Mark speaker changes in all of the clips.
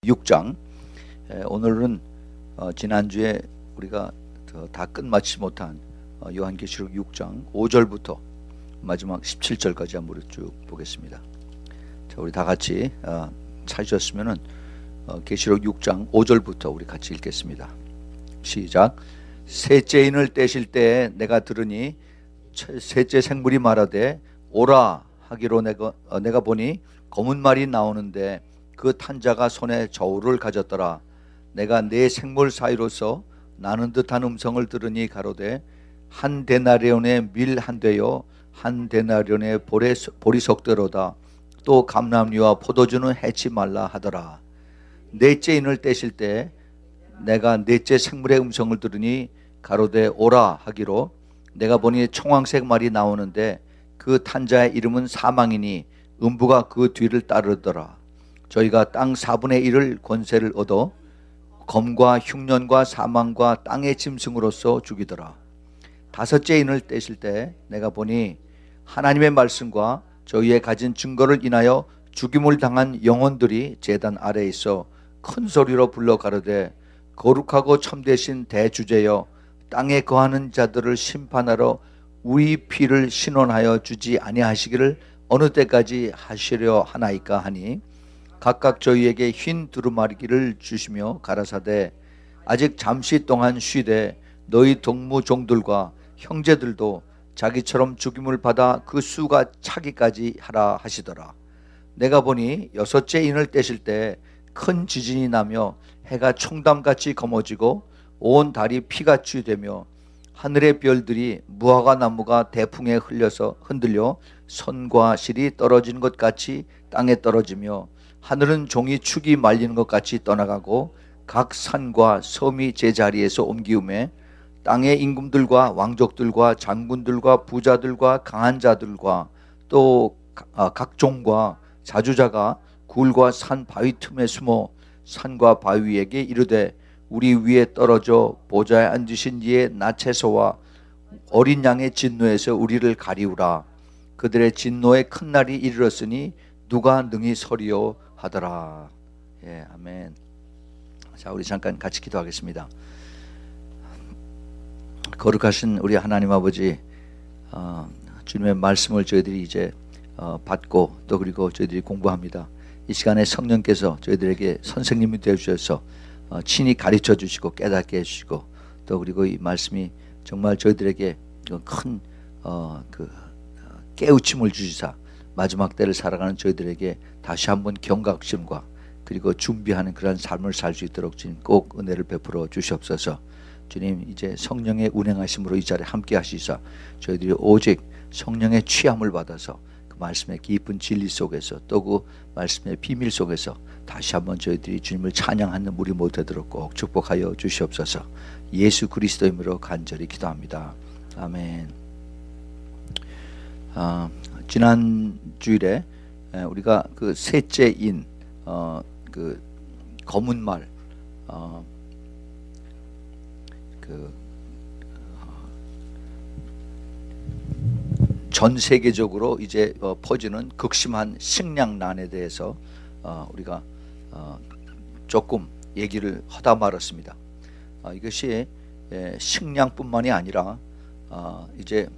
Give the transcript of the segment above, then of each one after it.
Speaker 1: 6장. 오늘은 지난주에 우리가 다 끝마치지 못한 요한계시록 6장 5절부터 마지막 17절까지 한번 쭉 보겠습니다. 자, 우리 다 같이 찾으셨으면은 계시록 6장 5절부터 우리 같이 읽겠습니다. 시작. 셋째 인을 떼실 때에 내가 들으니 셋째 생물이 말하되 오라 하기로 내가 보니 검은 말이 나오는데 그 탄자가 손에 저울을 가졌더라. 내가 네 생물 사이로서 나는 듯한 음성을 들으니 가로되 한 데나리온의 밀 한 되요 한 데나리온의 보리석대로다. 또 감람류와 포도주는 해치 말라 하더라. 넷째 인을 떼실 때 내가 넷째 생물의 음성을 들으니 가로되 오라 하기로 내가 보니 청황색 말이 나오는데 그 탄자의 이름은 사망이니 음부가 그 뒤를 따르더라. 저희가 땅 4분의 1을 권세를 얻어 검과 흉년과 사망과 땅의 짐승으로서 죽이더라. 다섯째 인을 떼실 때 내가 보니 하나님의 말씀과 저희의 가진 증거를 인하여 죽임을 당한 영혼들이 제단 아래에 있어 큰 소리로 불러 가로되 거룩하고 참되신 대주제여 땅에 거하는 자들을 심판하러 우리 피를 신원하여 주지 아니하시기를 어느 때까지 하시려 하나이까 하니 각각 저희에게 흰 두루마리기를 주시며 가라사대 아직 잠시 동안 쉬되 너희 동무종들과 형제들도 자기처럼 죽임을 받아 그 수가 차기까지 하라 하시더라. 내가 보니 여섯째 인을 떼실 때 큰 지진이 나며 해가 총담같이 검어지고 온 달이 피같이 되며 하늘의 별들이 무화과 나무가 대풍에 흔들려 선과 실이 떨어지는 것 같이 땅에 떨어지며 하늘은 종이 축이 말리는 것 같이 떠나가고 각 산과 섬이 제자리에서 옮기우매 땅의 임금들과 왕족들과 장군들과 부자들과 강한 자들과 또 각종과 자주자가 굴과 산 바위 틈에 숨어 산과 바위에게 이르되 우리 위에 떨어져 보좌에 앉으신 이의 나체소와 어린 양의 진노에서 우리를 가리우라. 그들의 진노의 큰 날이 이르렀으니 누가 능히 서리요 하더라. 예, 아멘. 자, 우리 잠깐 같이 기도하겠습니다. 거룩하신 우리 하나님 아버지, 주님의 말씀을 저희들이 이제 받고 또 그리고 저희들이 공부합니다. 이 시간에 성령께서 저희들에게 선생님이 되어주셔서 친히 가르쳐 주시고 깨닫게 해주시고 또 그리고 이 말씀이 정말 저희들에게 큰 깨우침을 주시사 마지막 때를 살아가는 저희들에게 다시 한번 경각심과 그리고 준비하는 그런 삶을 살 수 있도록 주님 꼭 은혜를 베풀어 주시옵소서. 주님, 이제 성령의 운행하심으로 이 자리에 함께 하시사 저희들이 오직 성령의 취함을 받아서 그 말씀의 깊은 진리 속에서 또 그 말씀의 비밀 속에서 다시 한번 저희들이 주님을 찬양하는 우리 모두 되도록 꼭 축복하여 주시옵소서. 예수 그리스도의 이름으로 간절히 기도합니다. 아멘. 지난 주일에 우리가 그 셋째 인, 그 검은 말, 전 세계적으로 이제 퍼지는 극심한 식량난에 대해서 우리가 조금 얘기를 하다 말았습니다. 이것이 식량뿐만이 아니라 이제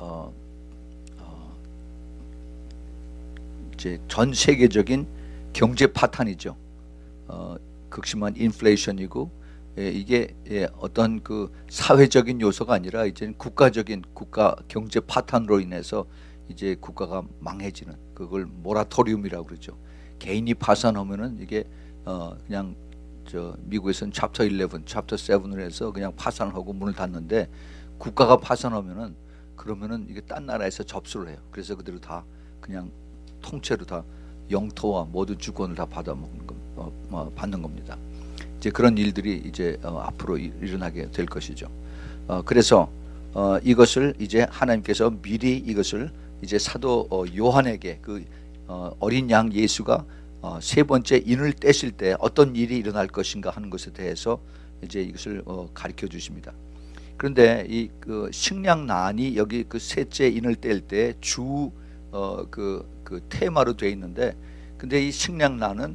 Speaker 1: 전 세계적인 경제 파탄이죠. 극심한 인플레이션이고 이게 어떤 그 사회적인 요소가 아니라 이제 국가 경제 파탄으로 인해서 이제 국가가 망해지는 그걸 모라토리움이라고 그러죠. 개인이 파산하면은 이게 그냥 미국에서는 챕터 11, 챕터 7을 해서 그냥 파산하고 문을 닫는데 국가가 파산하면은 그러면은 이게 딴 나라에서 접수를 해요. 그래서 그대로 다 그냥 통째로 다 영토와 모든 주권을 다 받는 겁니다. 이제 그런 일들이 이제 앞으로 일어나게 될 것이죠. 그래서 이것을 이제 하나님께서 미리 이것을 이제 사도 요한에게 그 어린 양 예수가 세 번째 인을 떼실 때 어떤 일이 일어날 것인가 하는 것에 대해서 이제 이것을 가르쳐 주십니다. 그런데 이 그 식량난이 여기 그 셋째 인을 뗄 때 주 그 테마로 되어 있는데, 근데 이 식량난은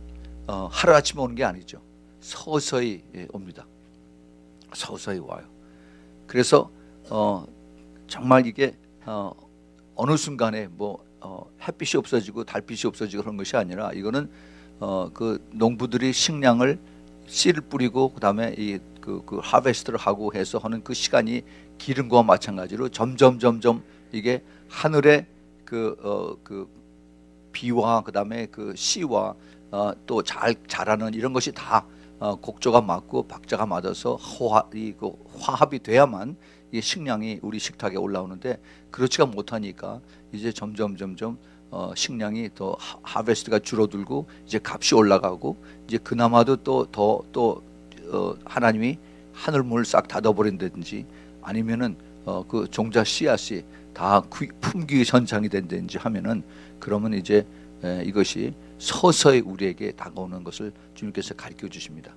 Speaker 1: 하루아침에 오는 게 아니죠. 서서히 옵니다. 서서히 와요. 그래서 정말 이게 어느 순간에 뭐 햇빛이 없어지고 달빛이 없어지고 그런 것이 아니라 이거는 그 농부들이 식량을 씨를 뿌리고 그다음에 그 하베스트를 하고 해서 하는 그 시간이 기른 거와 마찬가지로 점점 이게 하늘의 그 비와 그다음에 그 씨와 또 잘 자라는 이런 것이 다 곡조가 맞고 박자가 맞아서 화합이 돼야만 이 식량이 우리 식탁에 올라오는데 그렇지가 못하니까 이제 점점 식량이 더 하베스트가 줄어들고 이제 값이 올라가고 이제 그나마도 또 하나님이 하늘문을 싹 닫아버린다든지 아니면은 그 종자 씨앗이 다 품귀 현상이 된다든지 하면은 그러면 이제 이것이 서서히 우리에게 다가오는 것을 주님께서 가르쳐 주십니다.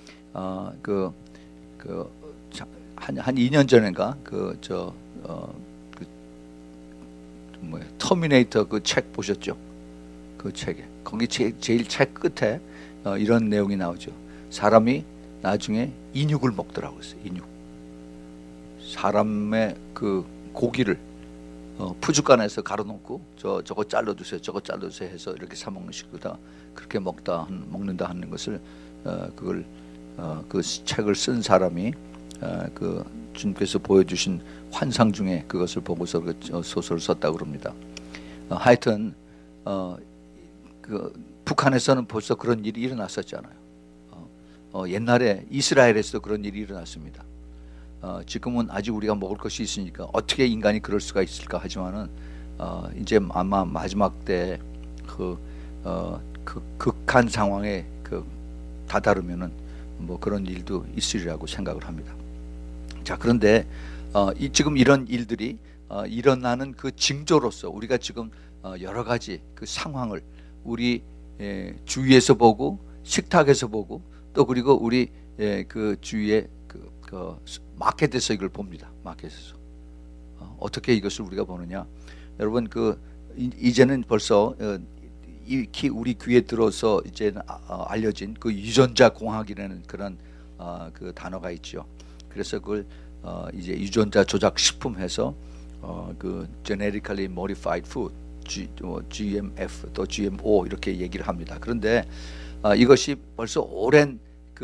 Speaker 1: 한 2년 전인가 터미네이터 그 책 보셨죠? 그 책에 거기 제일 책 끝에 이런 내용이 나오죠. 사람이 나중에 인육을 먹더라고요. 인육. 사람의 그 고기를 푸주간에서 갈아놓고 저거 잘라주세요, 저거 잘라주세요 해서 이렇게 사 먹는 식으로 그렇게 먹는다 하는 것을 그 책을 쓴 사람이 그 주님께서 보여주신 환상 중에 그것을 보고서 그 소설을 썼다고 그럽니다. 하여튼 그 북한에서는 벌써 그런 일이 일어났었잖아요. 옛날에 이스라엘에서도 그런 일이 일어났습니다. 지금은 아직 우리가 먹을 것이 있으니까 어떻게 인간이 그럴 수가 있을까 하지만은 이제 아마 마지막 때 그 극한 상황에 다다르면은 뭐 그런 일도 있으리라고 생각을 합니다. 자, 그런데 지금 이런 일들이 일어나는 그 징조로서 우리가 지금 여러 가지 그 상황을 우리 주위에서 보고 식탁에서 보고 또 그리고 우리 그 주위에 그 마켓에서 이걸 봅니다. 마켓에서 어떻게 이것을 우리가 보느냐? 여러분 이제는 벌써 우리 귀에 들어서 이제 알려진 그 유전자 공학이라는 그런 그 단어가 있죠. 그래서 그걸 이제 유전자 조작 식품해서 그 genetically modified food, GMF 또 GMO 이렇게 얘기를 합니다. 그런데 이것이 벌써 오랜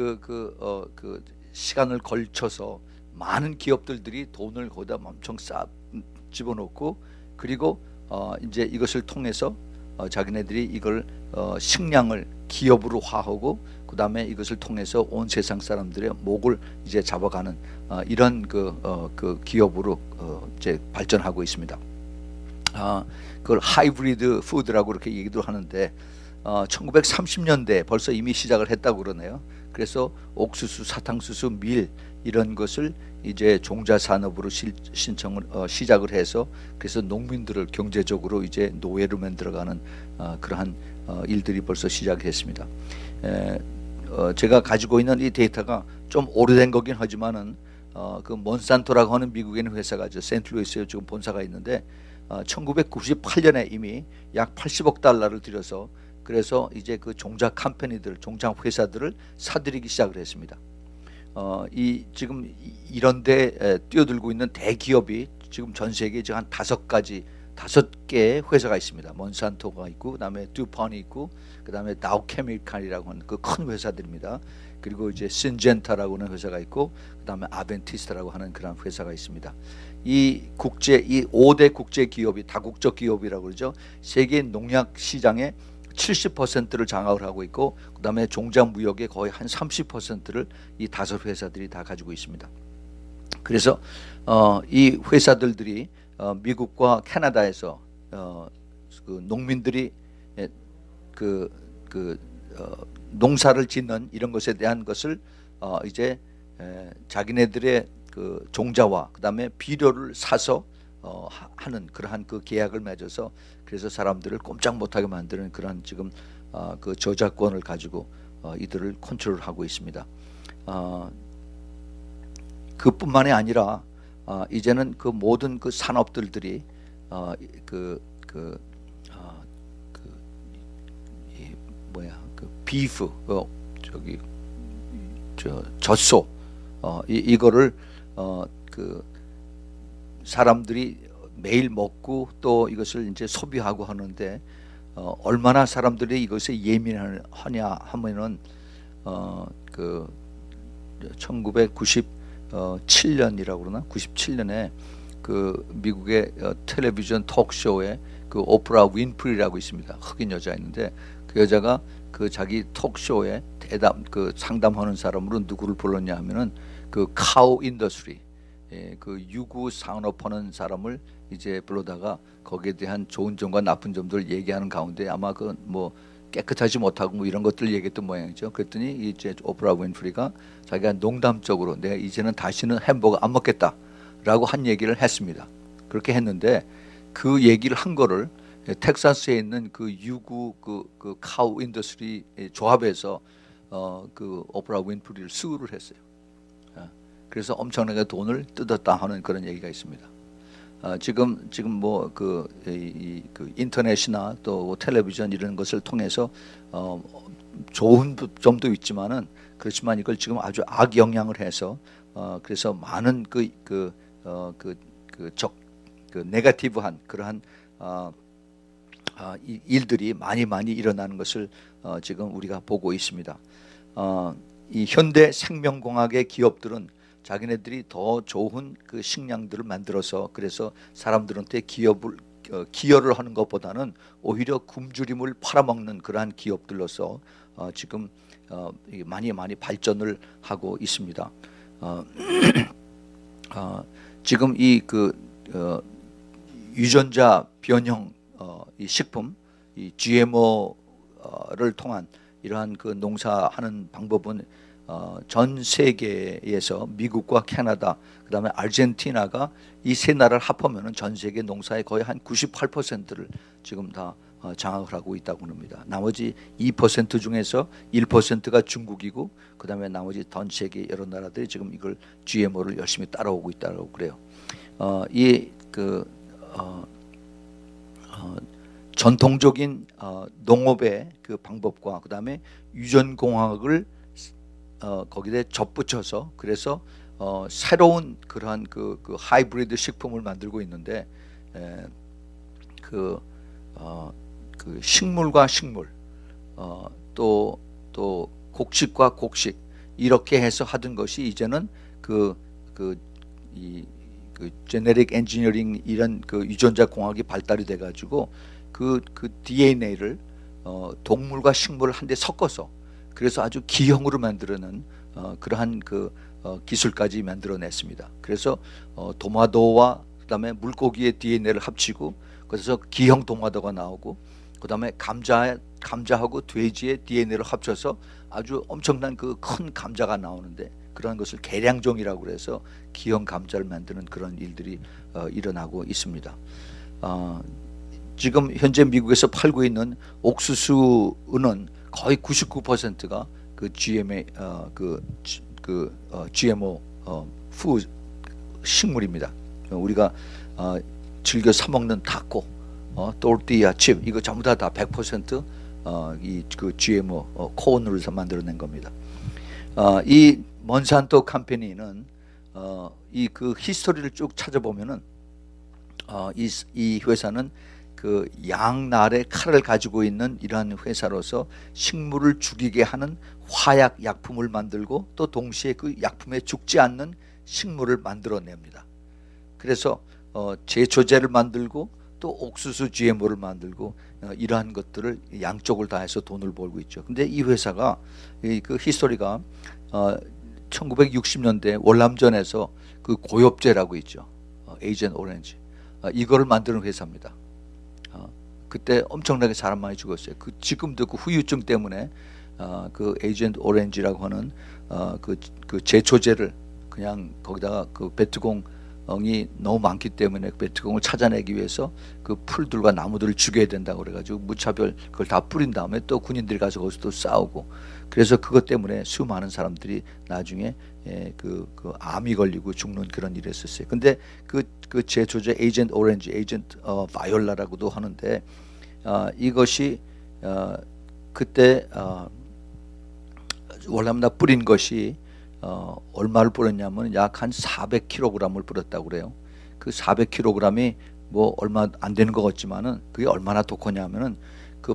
Speaker 1: 그 시간을 걸쳐서 많은 기업들이 돈을 거기다 엄청 집어넣고 그리고 이제 이것을 통해서 자기네들이 이걸 식량을 기업으로 화하고 그 다음에 이것을 통해서 온 세상 사람들의 목을 이제 잡아가는 이런 그 기업으로 이제 발전하고 있습니다. 그걸 하이브리드 푸드라고 그렇게 얘기도 하는데 1930년대 벌써 이미 시작을 했다고 그러네요. 그래서 옥수수, 사탕수수, 밀 이런 것을 이제 종자 산업으로 시작을 해서 그래서 농민들을 경제적으로 이제 노예로 만들어가는 그러한 일들이 벌써 시작했습니다. 제가 가지고 있는 이 데이터가 좀 오래된 거긴 하지만은 그 몬산토라고 하는 미국에 있는 회사가 센트루이스에 지금 본사가 있는데 1998년에 이미 약 80억 달러를 들여서 그래서 이제 그 종자 컴퍼니들, 종자 회사들을 사들이기 시작을 했습니다. 지금 이런데 뛰어들고 있는 대기업이 지금 전 세계에 지금 한 5개의 회사가 있습니다. 몬산토가 있고, 그다음에 듀폰이 있고, 그다음에 다우케미칼이라고 하는 그 큰 회사들입니다. 그리고 이제 신젠타라고 하는 회사가 있고, 그다음에 아벤티스트라고 하는 그런 회사가 있습니다. 이 5대 국제 기업이 다국적 기업이라고 그러죠. 세계 농약 시장의 70%를 장악을 하고 있고 그다음에 종자 무역의 거의 한 30%를 이 5회사들이 다 가지고 있습니다. 그래서 이 회사들이 미국과 캐나다에서 그 농민들이 농사를 짓는 이런 것에 대한 것을 이제 자기네들의 그 종자와 그다음에 비료를 사서 하는 그러한 그 계약을 맺어서 그래서 사람들을 꼼짝 못하게 만드는 그런 지금 그 저작권을 가지고 이들을 컨트롤하고 있습니다. 그뿐만이 아니라 이제는 그 모든 그 산업들이 비프 저기 젖소 이거를 그 사람들이 매일 먹고 또 이것을 이제 소비하고 하는데 얼마나 사람들이 이것에 예민하냐 하면은 그 1997년이라고 그러나 97년에 그 미국의 텔레비전 톡쇼에 그 오프라 윈프리라고 있습니다. 흑인 여자였는데 그 여자가 그 자기 톡쇼에 그 상담하는 사람으로 누구를 불렀냐 하면은 그 카우 인더스트리 그 유구 산업하는 사람을 이제 불러다가 거기에 대한 좋은 점과 나쁜 점들 얘기하는 가운데 아마 그 뭐 깨끗하지 못하고 뭐 이런 것들 얘기했던 모양이죠. 그랬더니 이제 오프라 윈프리가 자기가 농담적으로 내가 이제는 다시는 햄버거 안 먹겠다라고 한 얘기를 했습니다. 그렇게 했는데 그 얘기를 한 거를 텍사스에 있는 그 유구 그 카우 인더스트리 조합에서 그 오프라 윈프리를 수우를 했어요. 그래서 엄청나게 돈을 뜯었다 하는 그런 얘기가 있습니다. 지금 뭐 그 인터넷이나 또 텔레비전 이런 것을 통해서 좋은 점도 있지만은 그렇지만 이걸 지금 아주 악영향을 해서 그래서 많은 그 네거티브한 그러한 일들이 많이 일어나는 것을 지금 우리가 보고 있습니다. 이 현대 생명공학의 기업들은 자기네들이 더 좋은 그 식량들을 만들어서 그래서 사람들한테 기여를 하는 것보다는 오히려 굶주림을 팔아먹는 그러한 기업들로서 지금 많이 발전을 하고 있습니다. 지금 이 그 유전자 변형 이 식품 이 GMO를 통한 이러한 그 농사하는 방법은 전 세계에서 미국과 캐나다 그다음에 아르헨티나가 이 세 나라를 합하면은 전 세계 농사의 거의 한 98%를 지금 다 장악을 하고 있다고 합니다. 나머지 2% 중에서 1%가 중국이고 그다음에 나머지 전 세계 여러 나라들이 지금 이걸 GMO를 열심히 따라오고 있다고 그래요. 전통적인 농업의 그 방법과 그다음에 유전공학을 거기에 접붙여서 그래서 새로운 그러한 그 하이브리드 식품을 만들고 있는데 그 식물과 식물 또 곡식과 곡식 이렇게 해서 하던 것이 이제는 그 제네릭 엔지니어링 이런 그 유전자 공학이 발달이 돼 가지고 그 DNA를 동물과 식물을 한데 섞어서 그래서 아주 기형으로 만들어낸 그러한 그 기술까지 만들어냈습니다. 그래서 도마도와 그다음에 물고기의 DNA를 합치고 그래서 기형 도마도가 나오고 그다음에 감자하고 돼지의 DNA를 합쳐서 아주 엄청난 그 큰 감자가 나오는데 그러한 것을 계량종이라고 그래서 기형 감자를 만드는 그런 일들이 일어나고 있습니다. 지금 현재 미국에서 팔고 있는 옥수수는 거의 99%가 그 GMO 푸드 식물입니다. 우리가 즐겨 사 먹는 타코, 또르띠아 칩 이거 전부 다 100% 이 그 GMO 콘으로 만들어낸 겁니다. 이 몬산토 컴퍼니는 이 그 히스토리를 쭉 찾아보면은 이 회사는 그 양날의 칼을 가지고 있는 이러한 회사로서 식물을 죽이게 하는 화약 약품을 만들고 또 동시에 그 약품에 죽지 않는 식물을 만들어냅니다. 그래서 제초제를 만들고 또 옥수수 GMO를 만들고 이러한 것들을 양쪽을 다 해서 돈을 벌고 있죠. 근데 이 회사가 그 히스토리가 1960년대 월남전에서 그 고엽제라고 있죠. 에이전트 오렌지 이거를 만드는 회사입니다. 그때 엄청나게 사람 많이 죽었어요. 지금도 그 후유증 때문에 그 에이전트 오렌지라고 하는 그 제초제를 그냥 거기다가 그 베트공이 너무 많기 때문에 그 베트공을 찾아내기 위해서 그 풀들과 나무들을 죽여야 된다고 그래가지고 무차별 그걸 다 뿌린 다음에 또 군인들이 가서 거기서 또 싸우고 그래서 그것 때문에 수많은 사람들이 나중에 그 암이 걸리고 죽는 그런 일이 있었어요. 근데 그 제초제 에이전트 오렌지, 에이전트 바이올라라고도 하는데 이것이 그때 월남다 뿌린 것이 얼마를 뿌렸냐면 약 한 400kg을 뿌렸다고 그래요. 그 400kg이 뭐 얼마 안 되는 것 같지만은 그게 얼마나 독하냐면은 그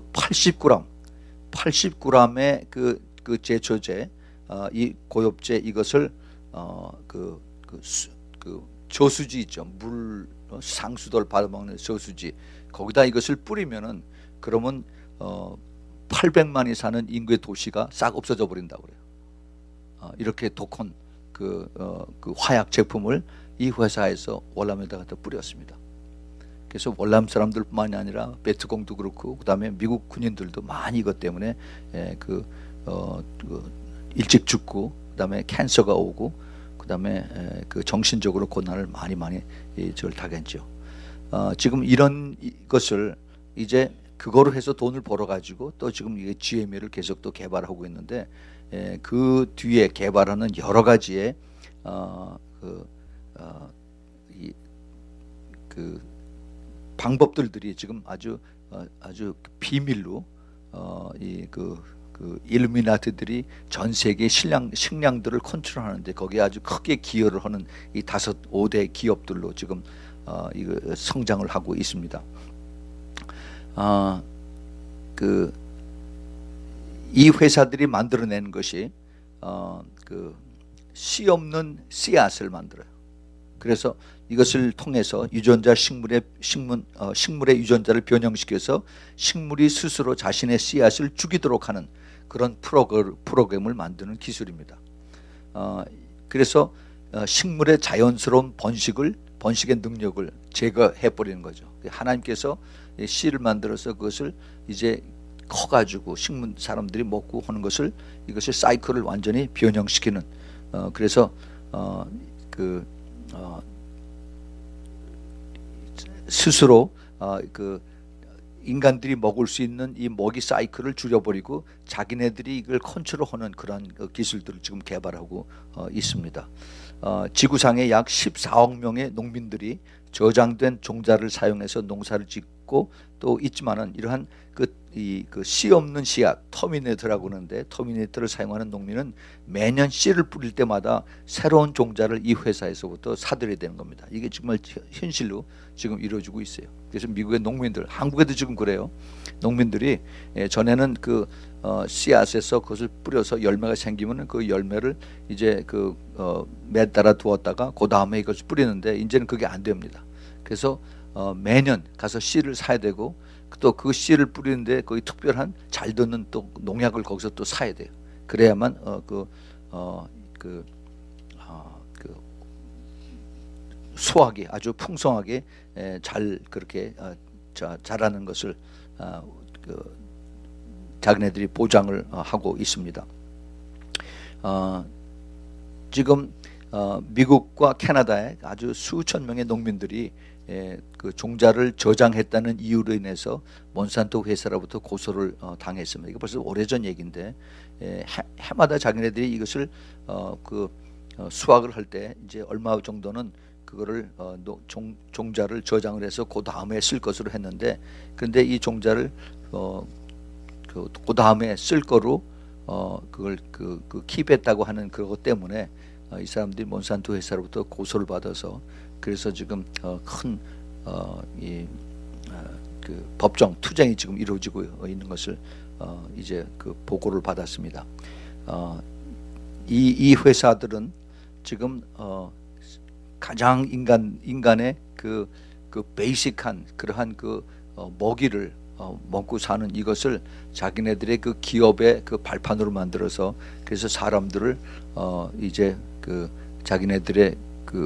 Speaker 1: 80g의 그 제초제, 이 고엽제 이것을 그 저수지 있죠. 물 상수도를 받아먹는 저수지, 거기다 이것을 뿌리면은 그러면 800만이 사는 인구의 도시가 싹 없어져 버린다고 그래요. 이렇게 독한 그 화약 제품을 이 회사에서 월남에다가 뿌렸습니다. 그래서 월남 사람들뿐만이 아니라 베트공도 그렇고 그다음에 미국 군인들도 많이 이것 때문에 일찍 죽고 그다음에 캔서가 오고 그다음에 그 정신적으로 고난을 많이 저를 당했죠. 지금 이런 것을 이제 그거로 해서 돈을 벌어 가지고 또 지금 이게 GMA를 계속 또 개발하고 있는데, 그 뒤에 개발하는 여러 가지의 그 방법들이 지금 아주 비밀로 그 일루미나티들이 전 세계 식량들을 컨트롤하는데 거기에 아주 크게 기여를 하는 이 5대 기업들로 지금 이거 성장을 하고 있습니다. 이 회사들이 만들어낸 것이 그 씨 없는 씨앗을 만들어요. 그래서 이것을 통해서 유전자 식물의 유전자를 변형시켜서 식물이 스스로 자신의 씨앗을 죽이도록 하는 그런 프로그램을 만드는 기술입니다. 그래서 식물의 자연스러운 번식의 능력을 제거해 버리는 거죠. 하나님께서 씨를 만들어서 그것을 이제 커가지고 식물 사람들이 먹고 하는 이것을 사이클을 완전히 변형시키는, 그래서 스스로 그 인간들이 먹을 수 있는 이 먹이 사이클을 줄여버리고 자기네들이 이걸 컨트롤하는 그런 기술들을 지금 개발하고 있습니다. 지구상에 약 14억 명의 농민들이 저장된 종자를 사용해서 농사를 짓고 또 있지만은 이러한 그 씨 없는 씨앗, 터미네이터라고 하는데 터미네이터를 사용하는 농민은 매년 씨를 뿌릴 때마다 새로운 종자를 이 회사에서부터 사들여야 되는 겁니다. 이게 정말 현실로 지금 이루어지고 있어요. 그래서 미국의 농민들, 한국에도 지금 그래요. 농민들이 전에는 그 씨앗에서 그것을 뿌려서 열매가 생기면은 그 열매를 이제 매 따라 두었다가 그 다음에 이것을 뿌리는데 이제는 그게 안 됩니다. 그래서 매년 가서 씨를 사야 되고 또 그 씨를 뿌리는데 거기 특별한 잘 듣는 또 농약을 거기서 또 사야 돼요. 그래야만 수확이 아주 풍성하게 잘 그렇게 자라는 것을 자기네들이 보장을 하고 있습니다. 지금 미국과 캐나다에 아주 수천 명의 농민들이 그 종자를 저장했다는 이유로 인해서 몬산토 회사로부터 고소를 당했습니다. 이거 벌써 오래전 얘기인데, 해마다 자기네들이 이것을 수확을 할 때 이제 얼마 정도는 그거를 종자를 저장을 해서 그 다음에 쓸 것으로 했는데, 그런데 이 종자를 그 다음에 쓸 거로 그걸 킵했다고 하는 그것 때문에 이 사람들이 몬산토 회사로부터 고소를 받아서, 그래서 지금 큰 법정 투쟁이 지금 이루어지고 있는 것을 이제 보고를 받았습니다. 이 회사들은 지금 가장 인간의 그 베이직한 그러한 먹이를 먹고 사는 이것을 자기네들의 그 기업의 발판으로 만들어서, 그래서 사람들을 이제 자기네들의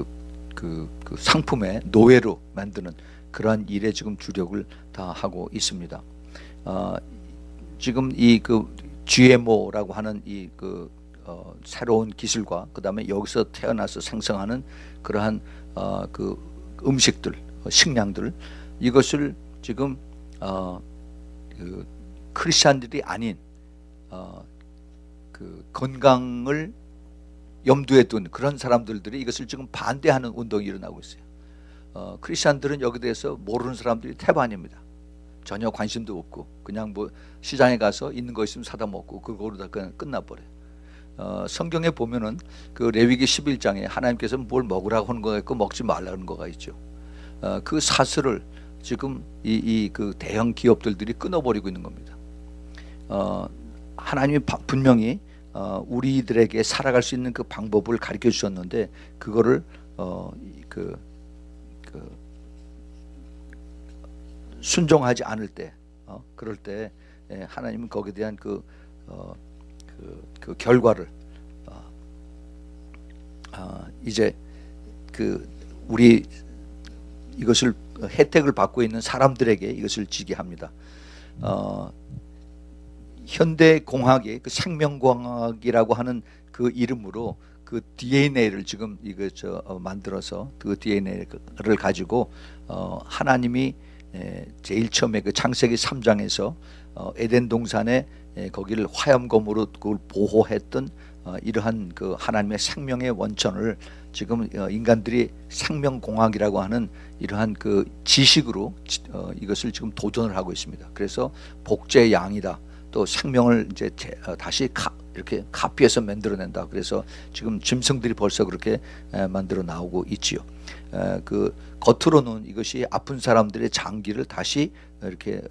Speaker 1: 상품의 노예로 만드는 그러한 일에 지금 주력을 다 하고 있습니다. 지금 이 GMO라고 하는 이 새로운 기술과 그다음에 여기서 태어나서 생성하는 그러한 음식들, 식량들, 이것을 지금 크리스찬들이 아닌 건강을 염두에 둔 그런 사람들이 이것을 지금 반대하는 운동이 일어나고 있어요. 크리스찬들은 여기에 대해서 모르는 사람들이 태반입니다. 전혀 관심도 없고 그냥 뭐 시장에 가서 있는 거 있으면 사다 먹고 그거로 다 그냥 끝나버려요. 성경에 보면은 그 레위기 11장에 하나님께서 뭘 먹으라고 하는 거가 있고 먹지 말라는 거가 있죠. 그 사슬을 지금 그 대형 기업들이 끊어버리고 있는 겁니다. 하나님이 분명히 우리들에게 살아갈 수 있는 그 방법을 가르쳐 주셨는데 그거를 순종하지 않을 때, 그럴 때 하나님은 거기에 대한 그 결과를 이제 우리 이것을 혜택을 받고 있는 사람들에게 이것을 지게 합니다. 현대 공학의 그 생명공학이라고 하는 그 이름으로 그 DNA를 지금 만들어서 그 DNA를 가지고 하나님이 제일 처음에 그 창세기 3장에서 에덴 동산에 거기를 화염검으로 그걸 보호했던 이러한 그 하나님의 생명의 원천을 지금 인간들이 생명공학이라고 하는 이러한 그 지식으로 이것을 지금 도전을 하고 있습니다. 그래서 복제의 양이다. 또 생명을 이제 다시 이렇게 카피해서 만들어낸다. 그래서 지금 짐승들이 벌써 그렇게 만들어 나오고 있지요. 그 겉으로는 이것이 아픈 사람들의 장기를 다시 이렇게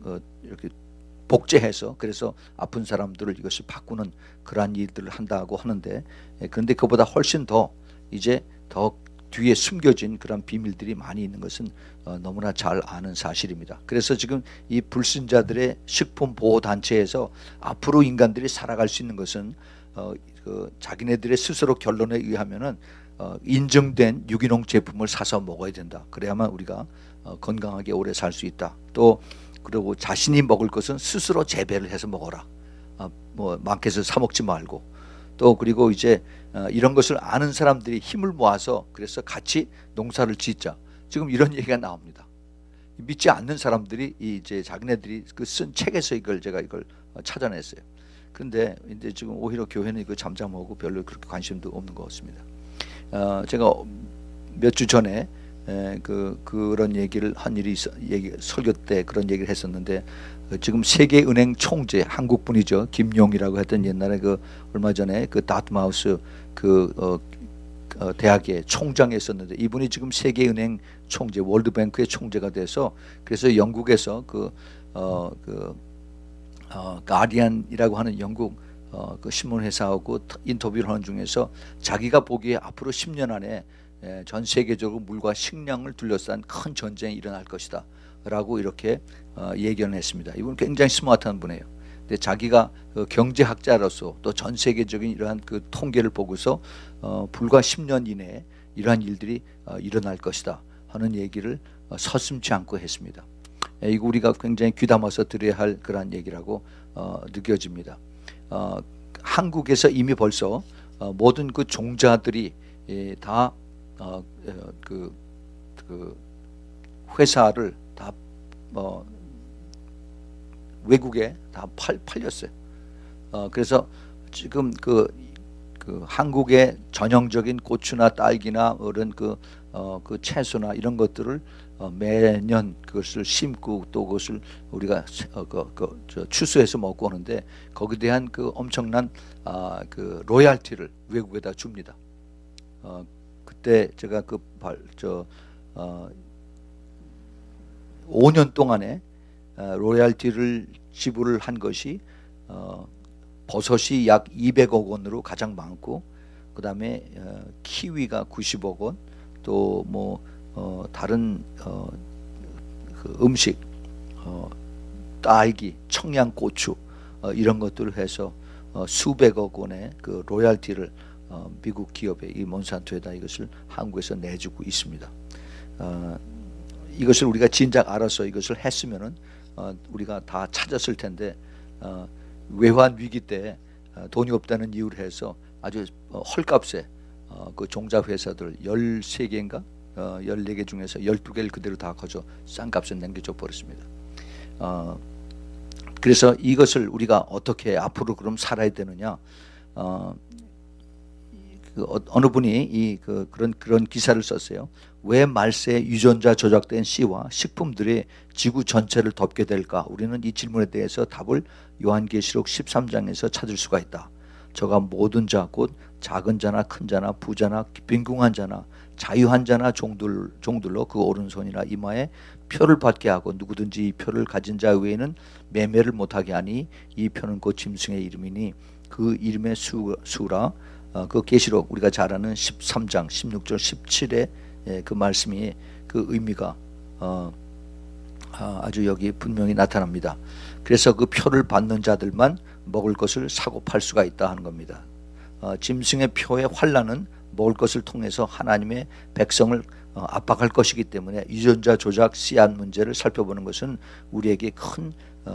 Speaker 1: 복제해서 그래서 아픈 사람들을 이것을 바꾸는 그러한 일들을 한다고 하는데, 그런데 그보다 훨씬 더 이제 더 뒤에 숨겨진 그런 비밀들이 많이 있는 것은 너무나 잘 아는 사실입니다. 그래서 지금 이 불신자들의 식품보호단체에서 앞으로 인간들이 살아갈 수 있는 것은 자기네들의 스스로 결론에 의하면은 인증된 유기농 제품을 사서 먹어야 된다. 그래야만 우리가 건강하게 오래 살 수 있다. 또 그리고 자신이 먹을 것은 스스로 재배를 해서 먹어라. 뭐 마켓에서 사 먹지 말고. 또 그리고 이제 이런 것을 아는 사람들이 힘을 모아서 그래서 같이 농사를 짓자. 지금 이런 얘기가 나옵니다. 믿지 않는 사람들이 이제 자기네들이 그 쓴 책에서 제가 이걸 찾아냈어요. 그런데 이제 지금 오히려 교회는 이거 잠잠하고 별로 그렇게 관심도 없는 것 같습니다. 제가 몇 주 전에 그런 얘기를 한 일이 설교 때 그런 얘기를 했었는데, 지금 세계은행 총재 한국 분이죠. 김용이라고 했던 옛날에 얼마 전에 다트마우스 대학의 총장에 있었는데, 이분이 지금 세계은행 총재, 월드뱅크의 총재가 돼서 그래서 영국에서 가디언이라고 하는 영국 그 신문회사하고 인터뷰를 하는 중에서 자기가 보기에 앞으로 10년 안에 전 세계적으로 물과 식량을 둘러싼 큰 전쟁이 일어날 것이다 라고 이렇게 예견을 했습니다. 이분은 굉장히 스마트한 분이에요. 근데 자기가 경제학자로서 또 전 세계적인 이러한 그 통계를 보고서 불과 10년 이내에 이러한 일들이 일어날 것이다 하는 얘기를 서슴지 않고 했습니다. 이거 우리가 굉장히 귀담아서 들어야 할 그러한 얘기라고 느껴집니다. 한국에서 이미 벌써 모든 그 종자들이 다 회사를 다 외국에 다 팔렸어요. 그래서 지금 그 한국의 전형적인 고추나 딸기나 이런 그 채소나 이런 것들을 매년 그것을 심고 또 그것을 우리가 추수해서 먹고 오는데, 거기에 대한 그 엄청난 그 로얄티를 외국에다 줍니다. 그때 제가 5년 동안에 로얄티를 지불을 한 것이 버섯이 약 200억 원으로 가장 많고, 그 다음에 키위가 90억 원, 또 뭐 다른 그 음식, 딸기, 청양고추 이런 것들을 해서 수백억 원의 그 로얄티를 미국 기업의 이 몬산토에다 이것을 한국에서 내주고 있습니다. 이것을 우리가 진작 알아서 이것을 했으면은 우리가 다 찾았을 텐데, 외환 위기 때 돈이 없다는 이유를 해서 아주 헐값에 그 종자 회사들 13개인가 14개 중에서 12개를 그대로 다 가져 싼 값에 남겨줘 버렸습니다. 그래서 이것을 우리가 어떻게 앞으로 그럼 살아야 되느냐? 어느 분이 그런 기사를 썼어요. 왜 말세에 유전자 조작된 씨와 식품들이 지구 전체를 덮게 될까? 우리는 이 질문에 대해서 답을 요한계시록 13장에서 찾을 수가 있다. 저가 모든 자 곧 작은 자나 큰 자나 부자나 빈궁한 자나 자유한 자나 종들로 그 오른손이나 이마에 표를 받게 하고 누구든지 이 표를 가진 자 외에는 매매를 못하게 하니 이 표는 곧 짐승의 이름이니 그 이름의 수라. 그 계시록 우리가 잘 아는 13장 16절 17의 그 말씀이 그 의미가 아주 여기 분명히 나타납니다. 그래서 그 표를 받는 자들만 먹을 것을 사고 팔 수가 있다 하는 겁니다. 짐승의 표의 환란은 먹을 것을 통해서 하나님의 백성을 압박할 것이기 때문에 유전자 조작 씨앗 문제를 살펴보는 것은 우리에게 큰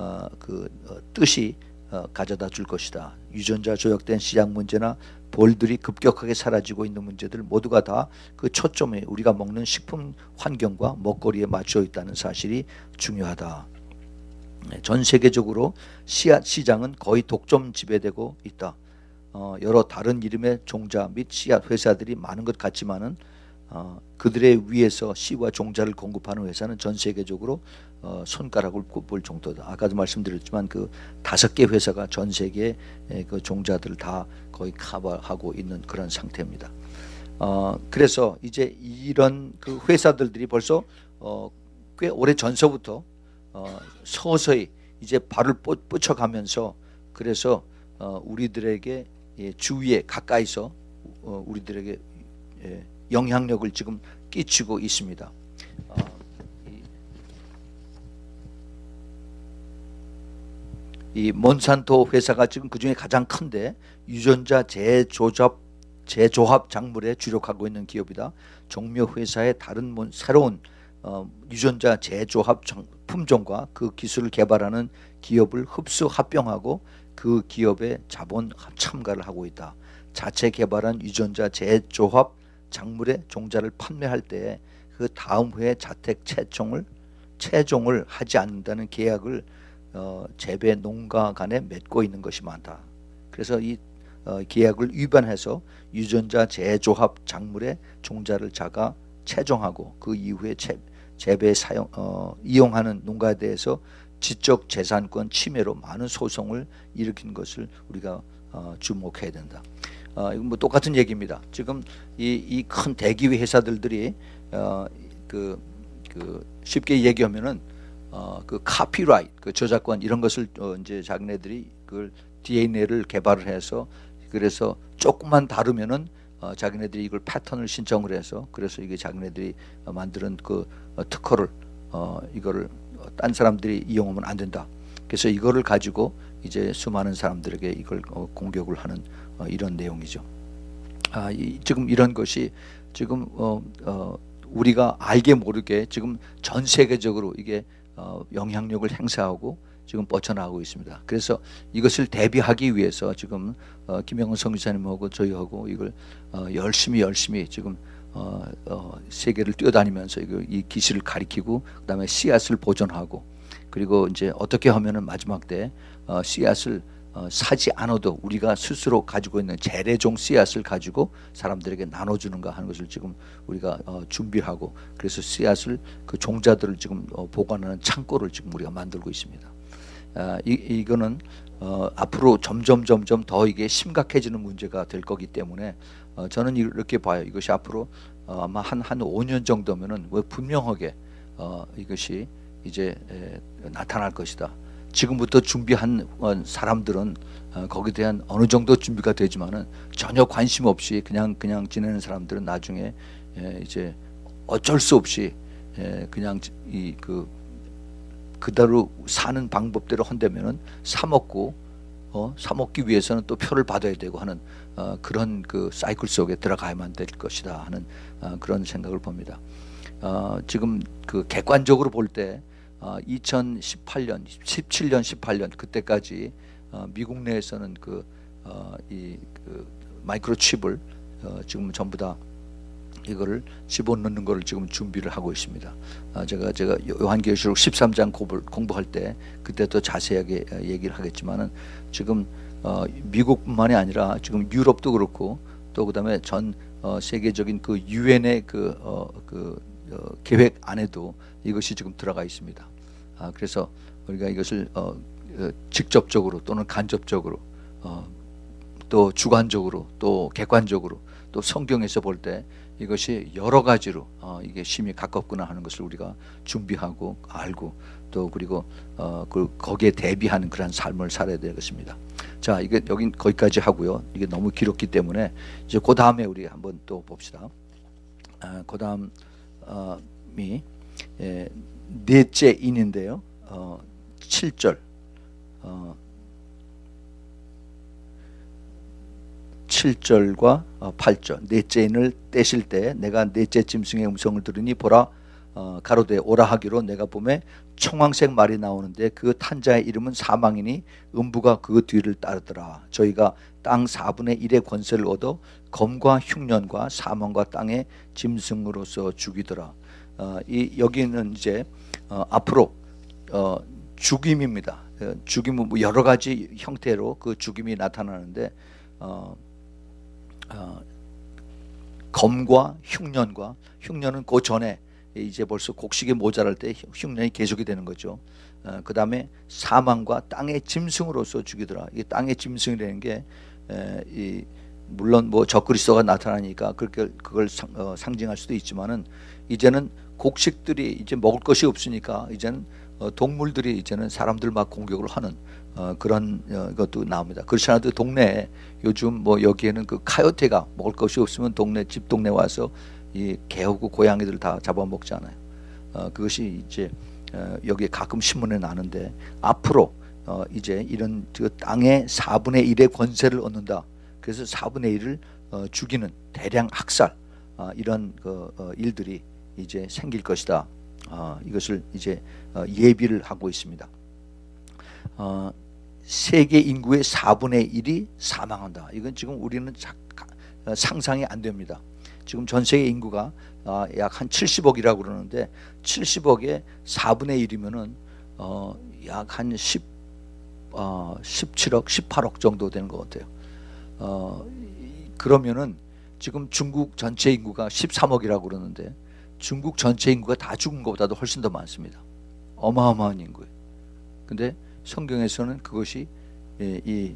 Speaker 1: 뜻이 가져다 줄 것이다. 유전자 조작된 씨앗 문제나 벌들이 급격하게 사라지고 있는 문제들 모두가 다 그 초점에 우리가 먹는 식품 환경과 먹거리에 맞춰 있다는 사실이 중요하다. 전 세계적으로 씨앗 시장은 거의 독점 지배되고 있다. 여러 다른 이름의 종자 및 씨앗 회사들이 많은 것 같지만은 그들의 위에서 씨와 종자를 공급하는 회사는 전 세계적으로 손가락을 꼽을 정도다. 아까도 말씀드렸지만 그 5개 회사가 전 세계의 그 종자들을 다 거의 커버하고 있는 그런 상태입니다. 그래서 이제 이런 그 회사들이 벌써 꽤 오래 전서부터 서서히 이제 발을 뻗쳐가면서 그래서 우리들에게 주위에 가까이서 우리들에게 영향력을 지금 끼치고 있습니다. 이 몬산토 회사가 지금 그중에 가장 큰데 유전자 재조합 작물에 주력하고 있는 기업이다. 종묘 회사의 다른 새로운 유전자 재조합 품종과 그 기술을 개발하는 기업을 흡수 합병하고 그 기업의 자본 참가를 하고 있다. 자체 개발한 유전자 재조합 작물의 종자를 판매할 때 그 다음 해에 자택 채종을 하지 않는다는 계약을 재배 농가 간에 맺고 있는 것이 많다. 그래서 이 계약을 위반해서 유전자 재조합 작물의 종자를 자가 채종하고 그 이후에 재배에 이용하는 농가에 대해서 지적 재산권 침해로 많은 소송을 일으킨 것을 우리가 주목해야 된다. 이건 뭐 똑같은 얘기입니다. 지금 이 큰 대기업 회사들이 쉽게 얘기하면은 그 카피라이트, 그 저작권 이런 것을 이제 자기네들이 그 DNA를 개발을 해서 그래서 조금만 다르면은 자기네들이 이걸 패턴을 신청을 해서 그래서 이게 자기네들이 만드는 그 특허를 이거를 딴 사람들이 이용하면 안 된다. 그래서 이거를 가지고 이제 수많은 사람들에게 이걸 공격을 하는 이런 내용이죠. 지금 이런 것이 지금 우리가 알게 모르게 지금 전 세계적으로 이게 영향력을 행사하고 지금 뻗쳐나가고 있습니다. 그래서 이것을 대비하기 위해서 지금 김영은 선교사님하고 저희하고 이걸 열심히 지금 세계를 뛰어다니면서 이 기술을 가리키고 그다음에 씨앗을 보존하고 그리고 이제 어떻게 하면은 마지막 때 씨앗을 사지 않아도 우리가 스스로 가지고 있는 재래종 씨앗을 가지고 사람들에게 나눠주는가 하는 것을 지금 우리가 준비하고 그래서 씨앗을 그 종자들을 지금 보관하는 창고를 지금 우리가 만들고 있습니다. 이거는 앞으로 점점 더 이게 심각해지는 문제가 될 거기 때문에 저는 이렇게 봐요. 이것이 앞으로 아마 한 5년 정도면은 분명하게 이것이 이제 나타날 것이다. 지금부터 준비한 사람들은 거기에 대한 어느 정도 준비가 되지만은 전혀 관심 없이 그냥 지내는 사람들은 나중에 이제 어쩔 수 없이 그냥 그대로 사는 방법대로 한다면은 사 먹기 위해서는 또 표를 받아야 되고 하는 그런 그 사이클 속에 들어가야만 될 것이다 하는 그런 생각을 봅니다. 지금 그 객관적으로 볼 때 2018년, 17년, 18년 그때까지 미국 내에서는 그 마이크로칩을 지금 전부 다 이거를 집어넣는 거를 지금 준비를 하고 있습니다. 제가 요한계시록 13장 공부할 때 그때 또 자세하게 얘기를 하겠지만은 지금 미국뿐만이 아니라 지금 유럽도 그렇고 또 그다음에 전 세계적인 그 유엔의 계획 안에도 이것이 지금 들어가 있습니다. 그래서 우리가 이것을 직접적으로 또는 간접적으로 또 주관적으로 또 객관적으로 또 성경에서 볼 때 이것이 여러 가지로 이게 심히 가깝구나 하는 것을 우리가 준비하고 알고 또 그리고 거기에 대비하는 그런 삶을 살아야 되겠습니다. 자, 이게 여긴 거기까지 하고요. 이게 너무 길었기 때문에 이제 그 다음에 우리 한번 또 봅시다. 그 다음이 넷째 인인데요. 7절 7절과 8절 넷째 인을 떼실 때 내가 넷째 짐승의 음성을 들으니 보라 가로되 오라 하기로 내가 보매 청황색 말이 나오는데 그 탄자의 이름은 사망이니 음부가 그 뒤를 따르더라. 저희가 땅 4분의 1의 권세를 얻어 검과 흉년과 사망과 땅의 짐승으로서 죽이더라. 여기는 이제 앞으로 죽임입니다. 죽임은 뭐 여러 가지 형태로 그 죽임이 나타나는데 검과 흉년은 그 전에 이제 벌써 곡식이 모자랄 때 흉년이 계속이 되는 거죠. 그 다음에 사망과 땅의 짐승으로서 죽이더라. 이 땅의 짐승이라는 게 물론 뭐 적그리스도가 나타나니까 그걸 상징할 수도 있지만은 이제는 곡식들이 이제 먹을 것이 없으니까 이제는 동물들이 이제는 사람들 막 공격을 하는 그런 것도 나옵니다. 그렇지 않아도 동네에 요즘 뭐 여기에는 그 카요테가 먹을 것이 없으면 집 동네 와서 이 개하고 고양이들 다 잡아먹잖아요. 그것이 이제 여기 가끔 신문에 나는데 앞으로 이제 이런 그 땅의 4분의 1의 권세를 얻는다. 그래서 4분의 1을 죽이는 대량 학살 이런 일들이 이제 생길 것이다. 이것을 이제 예비를 하고 있습니다. 세계 인구의 4분의 1이 사망한다. 이건 지금 우리는 상상이 안 됩니다. 지금 전 세계 인구가 약 한 70억이라고 그러는데 70억의 4분의 1이면은 약 한 17억, 18억 정도 되는 것 같아요. 그러면은 지금 중국 전체 인구가 13억이라고 그러는데 중국 전체 인구가 다 죽은 것보다도 훨씬 더 많습니다. 어마어마한 인구예요. 근데 성경에서는 그것이 이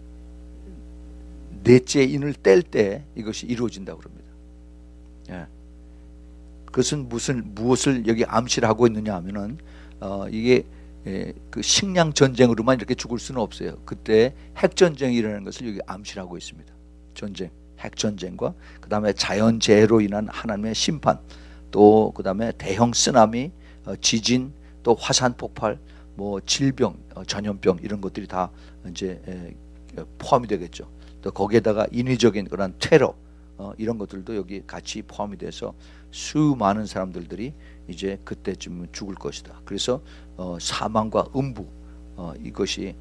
Speaker 1: 넷째 인을 뗄 때 이것이 이루어진다고 그럽니다. 예. 그것은 무엇을 여기 암시를 하고 있느냐 하면은 이게 그 식량 전쟁으로만 이렇게 죽을 수는 없어요. 그때 핵 전쟁이라는 것을 여기 암시를 하고 있습니다. 전쟁, 핵 전쟁과 그 다음에 자연재해로 인한 하나님의 심판, 또 그 다음에 대형 쓰나미, 지진, 또 화산 폭발, 뭐 질병, 전염병 이런 것들이 다 이제 포함이 되겠죠. 또 거기에다가 인위적인 그런 테러 이런 것들도 여기 같이 포함이 돼서 수많은 사람들이 이제 그때쯤 죽을 것이다. 그래서 사망과 음부 이것이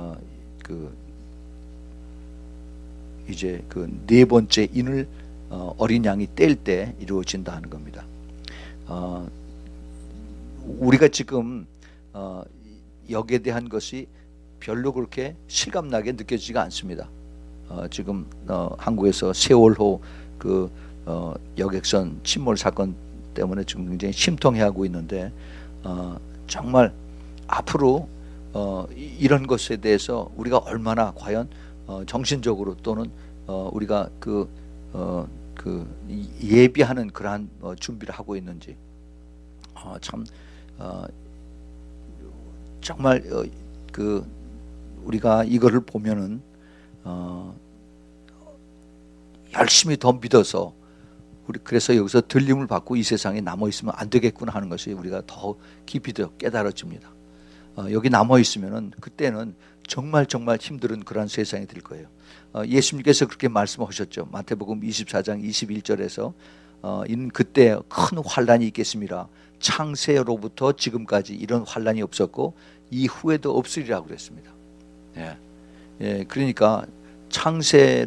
Speaker 1: 이제 그 네 번째 인을 어린 양이 뗄 때 이루어진다 하는 겁니다. 우리가 지금 여기에 대한 것이 별로 그렇게 실감나게 느껴지지가 않습니다. 지금 한국에서 세월호 그 여객선 침몰 사건 때문에 지금 굉장히 심통해하고 있는데 정말 앞으로 이런 것에 대해서 우리가 얼마나 과연 정신적으로 또는 우리가 예비하는 그러한 준비를 하고 있는지 참 정말 우리가 이거를 보면은 열심히 더 믿어서 우리 그래서 여기서 들림을 받고 이 세상에 남아 있으면 안 되겠구나 하는 것이 우리가 더 깊이 더 깨달아집니다. 여기 남아 있으면은 그때는 정말 힘든 그런 세상이 될 거예요. 예수님께서 그렇게 말씀하셨죠. 마태복음 24장 21절에서 이는 그때 큰 환란이 있겠습니다. 창세로부터 지금까지 이런 환란이 없었고 이후에도 없으리라고 그랬습니다. 그러니까 창세에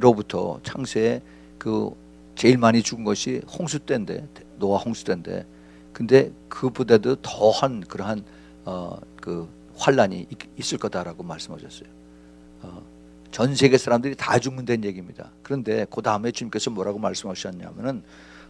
Speaker 1: 그 제일 많이 죽은 것이 홍수 때인데 노아 홍수 때인데 근데 그보다도 더한 그러한 그 환란이 있을 거다라고 말씀하셨어요. 전 세계 사람들이 다 죽는다는 얘기입니다. 그런데 그 다음에 주님께서 뭐라고 말씀하셨냐면은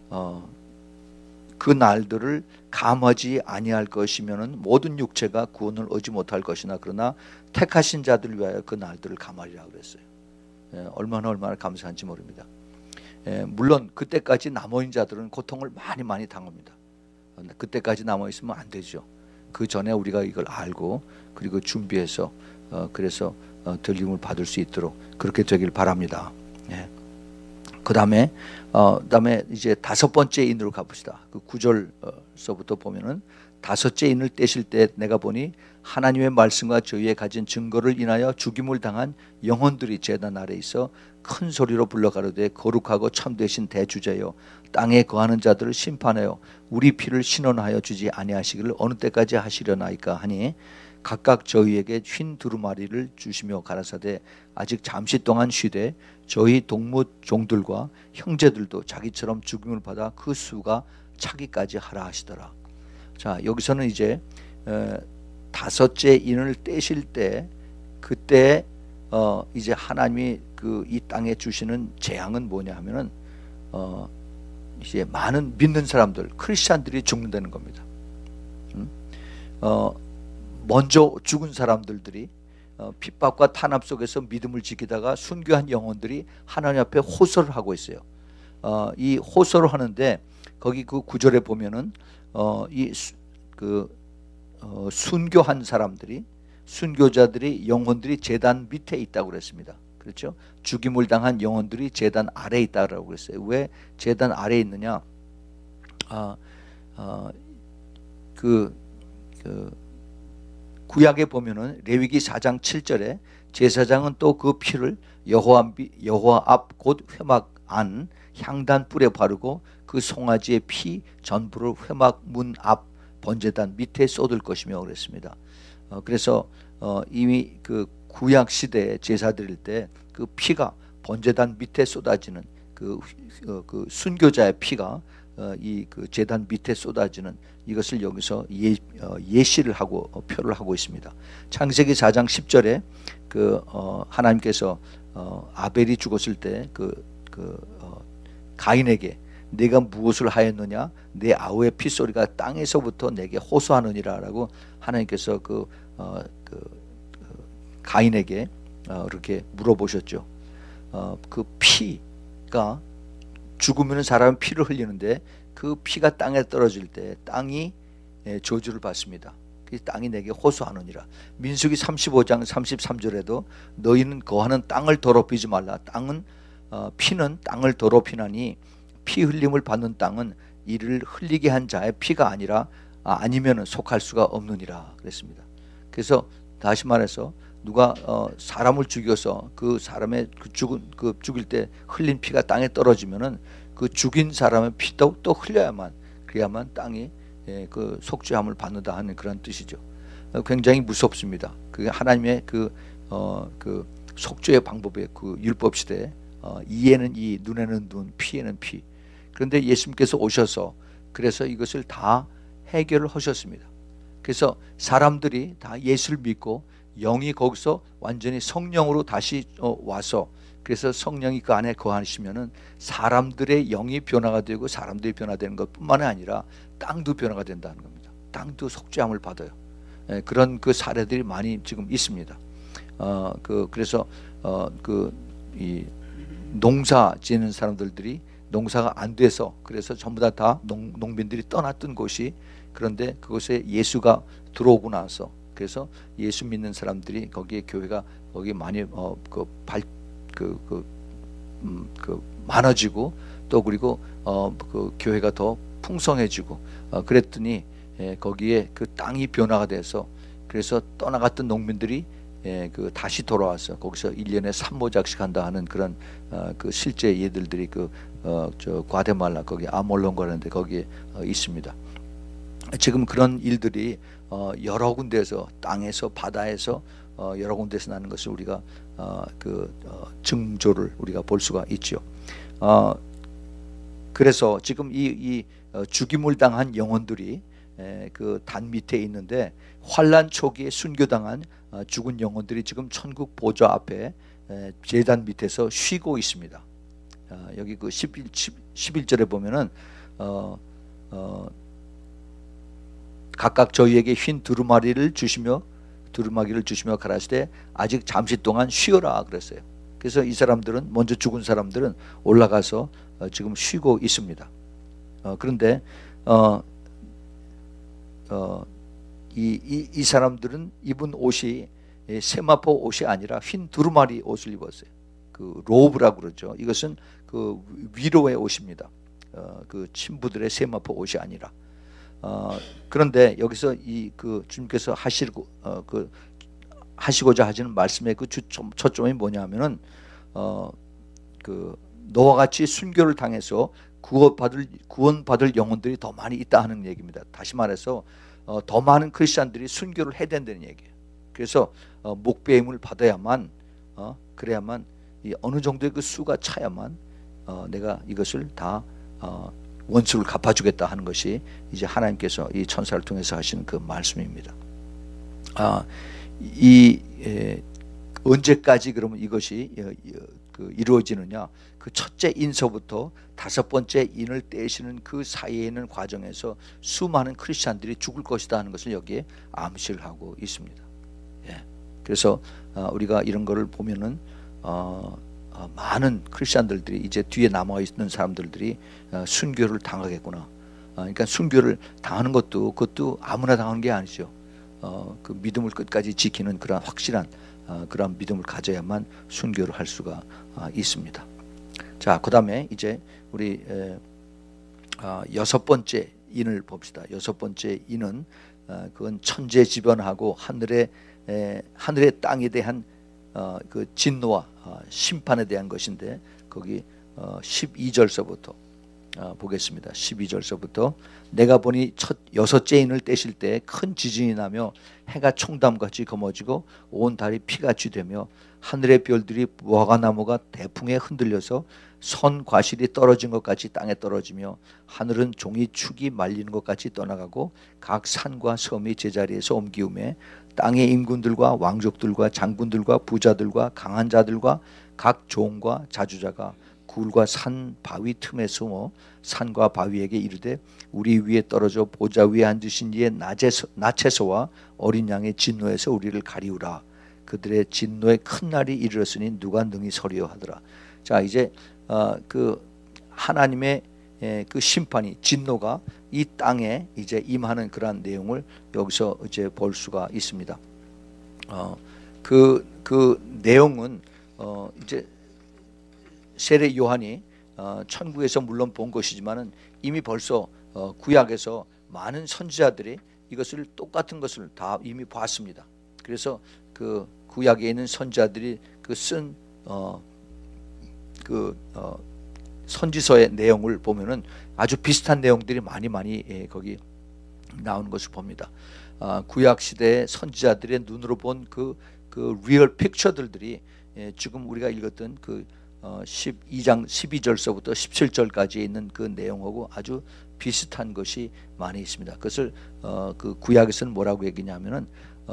Speaker 1: 그 날들을 감하지 아니할 것이면은 모든 육체가 구원을 얻지 못할 것이나 그러나 택하신 자들 위하여 그 날들을 감하리라 그랬어요. 얼마나 감사한지 모릅니다. 물론 그때까지 남아있는 자들은 고통을 많이 당합니다. 그때까지 남아있으면 안 되죠. 그 전에 우리가 이걸 알고 그리고 준비해서 그래서 들림을 받을 수 있도록 그렇게 되길 바랍니다. 그다음에 이제 다섯 번째 인으로 가봅시다. 그 9절서부터 보면은 다섯째 인을 떼실 때 내가 보니 하나님의 말씀과 저희의 가진 증거를 인하여 죽임을 당한 영혼들이 제단 아래 있어 큰 소리로 불러 가로되 거룩하고 참되신 대주자여 땅에 거하는 자들을 심판하여 우리 피를 신원하여 주지 아니하시기를 어느 때까지 하시려나이까 하니 각각 저희에게 흰 두루마리를 주시며 가라사대 아직 잠시 동안 쉬되 저희 동무 종들과 형제들도 자기처럼 죽임을 받아 그 수가 차기까지 하라 하시더라. 자, 여기서는 이제 다섯째 인을 떼실 때 그때 이제 하나님이 그 이 땅에 주시는 재앙은 뭐냐 하면은 이제 많은 믿는 사람들 크리스찬들이 죽는다는 겁니다. 먼저 죽은 사람들이 핍박과 탄압 속에서 믿음을 지키다가 순교한 영혼들이 하나님 앞에 호소를 하고 있어요. 이 호소를 하는데 거기 그 9절에 보면은 순교한 사람들이 순교자들이 영혼들이 제단 밑에 있다고 그랬습니다. 그렇죠? 죽임을 당한 영혼들이 제단 아래에 있다고 그랬어요. 왜 제단 아래에 있느냐? 구약에 보면은 레위기 4장 7절에 제사장은 또 그 피를 여호와 앞 곧 회막 안 향단 뿔에 바르고 그 송아지의 피 전부를 회막 문 앞 번제단 밑에 쏟을 것이며 그랬습니다. 그래서 이미 그 구약 시대에 제사 드릴 때 그 피가 번제단 밑에 쏟아지는 그 순교자의 피가 이 그 제단 밑에 쏟아지는 이것을 여기서 예시를 하고 표를 하고 있습니다. 창세기 4장 10절에 하나님께서 아벨이 죽었을 때 가인에게 내가 무엇을 하였느냐 내 아우의 핏소리가 땅에서부터 내게 호소하느니라라고 하나님께서 가인에게 이렇게 물어보셨죠. 그 피가 죽으면 사람은 피를 흘리는데 그 피가 땅에 떨어질 때 땅이 저주를 받습니다. 그 땅이 내게 호소하느니라. 민수기 35장 33절에도 너희는 거하는 땅을 더럽히지 말라. 피는 땅을 더럽히나니 피 흘림을 받는 땅은 이를 흘리게 한 자의 피가 아니면은 속할 수가 없느니라 그랬습니다. 그래서 다시 말해서 누가 사람을 죽여서 그 사람의 죽일 때 흘린 피가 땅에 떨어지면은 그 죽인 사람의 피도 또 흘려야만 그래야만 땅이 그 속죄함을 받는다 하는 그런 뜻이죠. 굉장히 무섭습니다. 그게 하나님의 그 속죄의 방법의 그 율법 시대에 이에는 이, 눈에는 눈, 피에는 피. 그런데 예수님께서 오셔서 그래서 이것을 다 해결을 하셨습니다. 그래서 사람들이 다 예수를 믿고 영이 거기서 완전히 성령으로 다시 와서 그래서 성령이 그 안에 거하시면은 사람들의 영이 변화가 되고 사람들이 변화되는 것뿐만 아니라 땅도 변화가 된다는 겁니다. 땅도 속죄함을 받아요. 그런 그 사례들이 많이 지금 있습니다. 그래서 이 농사 지는 사람들이 농사가 안 돼서 그래서 전부 다 농민들이 떠났던 곳이 그런데 그곳에 예수가 들어오고 나서 그래서 예수 믿는 사람들이 거기에 교회가 거기 많이 많아지고 또 그리고 그 교회가 더 풍성해지고 그랬더니 거기에 그 땅이 변화가 돼서 그래서 떠나갔던 농민들이 다시 돌아와서 거기서 1년에 3모작씩 한다 하는 그런 그 실제 예들들이 저 과테말라 거기 아몰론가라는데 거기에 있습니다. 지금 그런 일들이 여러 군데에서 땅에서 바다에서 여러 군데에서 나는 것을 우리가 증조를 우리가 볼 수가 있죠. 그래서 지금 이 죽임을 당한 영혼들이 그 단 밑에 있는데 환란 초기에 순교당한 죽은 영혼들이 지금 천국 보좌 앞에 제단 밑에서 쉬고 있습니다. 여기 그 11절에 보면은 각각 저희에게 흰 두루마기를 주시며 가라사대 아직 잠시 동안 쉬어라 그랬어요. 그래서 이 사람들은 먼저 죽은 사람들은 올라가서 지금 쉬고 있습니다. 그런데 이 사람들은 입은 옷이 세마포 옷이 아니라 흰 두루마리 옷을 입었어요. 그 로브라고 그러죠. 이것은 그 위로의 옷입니다. 그 신부들의 세마포 옷이 아니라. 그런데 여기서 그 주님께서 하시고자 하시는 말씀의 그 초점이 뭐냐면은 그 너와 같이 순교를 당해서 구원받을 영혼들이 더 많이 있다 하는 얘기입니다. 다시 말해서 더 많은 크리스천들이 순교를 해야 된다는 얘기예요. 그래서 목배임을 받아야만 그래야만 어느 정도의 그 수가 차야만 내가 이것을 다 원수를 갚아주겠다 하는 것이 이제 하나님께서 이 천사를 통해서 하시는 그 말씀입니다. 언제까지 그러면 이것이 이루어지느냐? 그 첫째 인서부터 다섯 번째 인을 떼시는 그 사이에 있는 과정에서 수많은 크리스찬들이 죽을 것이다 하는 것을 여기에 암시를 하고 있습니다. 예. 그래서 우리가 이런 거를 보면은 많은 크리스찬들이 이제 뒤에 남아 있는 사람들이 순교를 당하겠구나. 그러니까 순교를 당하는 그것도 아무나 당하는 게 아니죠. 그 믿음을 끝까지 지키는 그런 확실한 그런 믿음을 가져야만 순교를 할 수가 있습니다. 자, 그 다음에 이제 우리 여섯 번째 인을 봅시다. 여섯 번째 인은 그건 천재지변하고 하늘의 땅에 대한 그 진노와 심판에 대한 것인데 거기 12절서부터 보겠습니다. 12절서부터 내가 보니 첫 여섯째 인을 떼실 때 큰 지진이 나며 해가 총담같이 검어지고 온 달이 피같이 되며 하늘의 별들이 무화과나무가 대풍에 흔들려서 선 과실이 떨어진 것 같이 땅에 떨어지며 하늘은 종이 축이 말리는 것 같이 떠나가고 각 산과 섬이 제자리에서 옮기우매 땅의 임군들과 왕족들과 장군들과 부자들과 강한 자들과 각 종과 자주자가 굴과 산 바위 틈에 숨어 산과 바위에게 이르되 우리 위에 떨어져 보좌 위에 앉으신 이의 나체서와 어린 양의 진노에서 우리를 가리우라. 그들의 진노의 큰 날이 이르렀으니 누가 능히 서리요 하더라. 자, 이제 그 하나님의 그 심판이 진노가 이 땅에 이제 임하는 그러한 내용을 여기서 이제 볼 수가 있습니다. 그 내용은 이제 세례 요한이 천국에서 물론 본 것이지만은 이미 벌써 구약에서 많은 선지자들이 이것을 똑같은 것을 다 이미 봤습니다. 그래서 그 구약에 있는 선지자들이 쓴 선지서의 내용을 보면은 아주 비슷한 내용들이 많이 거기 나오는 것을 봅니다. 구약 시대의 선지자들의 눈으로 본 그 리얼 픽처들이 지금 우리가 읽었던 그 12장 12절서부터 17절까지 있는 그 내용하고 아주 비슷한 것이 많이 있습니다. 그것을 그 구약에서는 뭐라고 얘기냐면은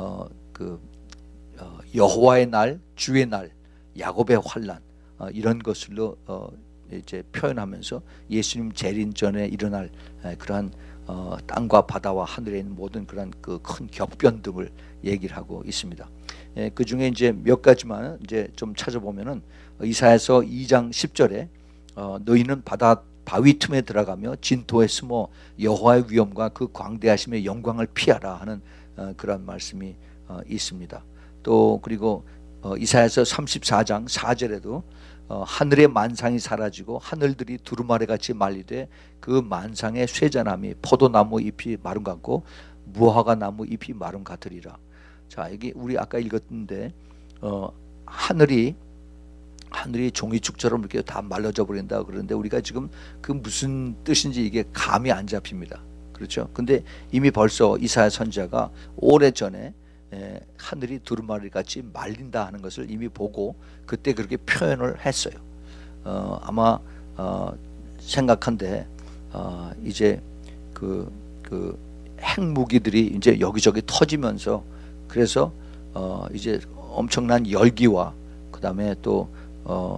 Speaker 1: 여호와의 날, 주의 날, 야곱의 환난 이런 것으로 이제 표현하면서 예수님 재림 전에 일어날 그러한 땅과 바다와 하늘에 있는 모든 그런 그 큰 격변 등을 얘기를 하고 있습니다. 그 중에 이제 몇 가지만 이제 좀 찾아보면은 이사야서 2장 10절에 너희는 바위 틈에 들어가며 진토에 숨어 여호와의 위엄과 그 광대하심의 영광을 피하라 하는 그런 말씀이 있습니다. 또 그리고 이사야서 34장 4절에도 하늘의 만상이 사라지고 하늘들이 두루마리같이 말리되 그 만상의 쇠자나무 포도나무 잎이 마름 같고 무화과 나무 잎이 마름 같으리라. 자, 여기 우리 아까 읽었는데 하늘이 종이축처럼 이렇게 다 말라져 버린다 그러는데 우리가 지금 그 무슨 뜻인지 이게 감이 안 잡힙니다. 그렇죠? 근데 이미 벌써 이사야 선지자가 오래전에 하늘이 두루마리 같이 말린다 하는 것을 이미 보고 그때 그렇게 표현을 했어요. 아마 생각한데 이제 그 핵무기들이 이제 여기저기 터지면서 그래서 이제 엄청난 열기와 그다음에 또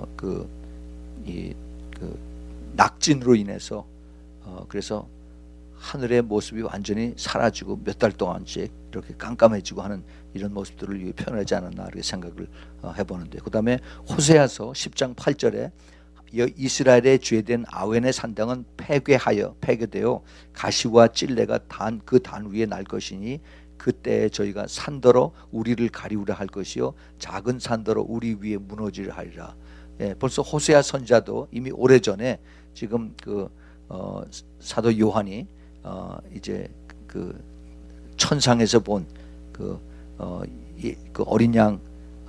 Speaker 1: 낙진으로 인해서 그래서 하늘의 모습이 완전히 사라지고 몇 달 동안씩 이렇게 깜깜해지고 하는 이런 모습들을 표현하지 않았나 이렇게 생각을 해보는데, 그 다음에 호세아서 10장 8절에 이스라엘의 죄된 아웬의 산당은 폐괴되어 가시와 찔레가 그 단 위에 날 것이니 그때 저희가 산더러 우리를 가리우려 할 것이요 작은 산더러 우리 위에 무너지려 하리라. 예, 벌써 호세아 선지자도 이미 오래전에 지금 사도 요한이 이제 그 천상에서 본 그 어린 양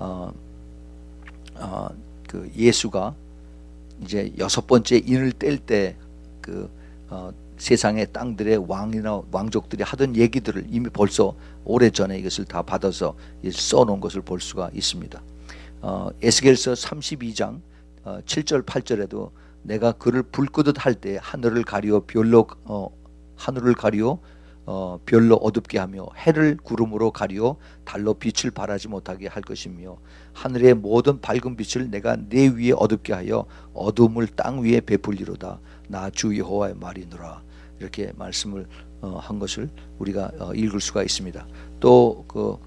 Speaker 1: 그 예수가 이제 6번째 인을 뗄 때 그 세상의 땅들의 왕이나 왕족들이 하던 얘기들을 이미 벌써 오래전에 이것을 다 받아서 써놓은 것을 볼 수가 있습니다. 에스겔서 32장 7절 8절에도 내가 그를 불 끄듯 할 때 하늘을 가리워 별로 어둡게 하며 해를 구름으로 가리워 달로 빛을 발하지 못하게 할 것이며 하늘의 모든 밝은 빛을 내가 내 위에 어둡게 하여 어둠을 땅 위에 베풀리로다. 나 주 여호와의 말이노라. 이렇게 말씀을 한 것을 우리가 읽을 수가 있습니다. 또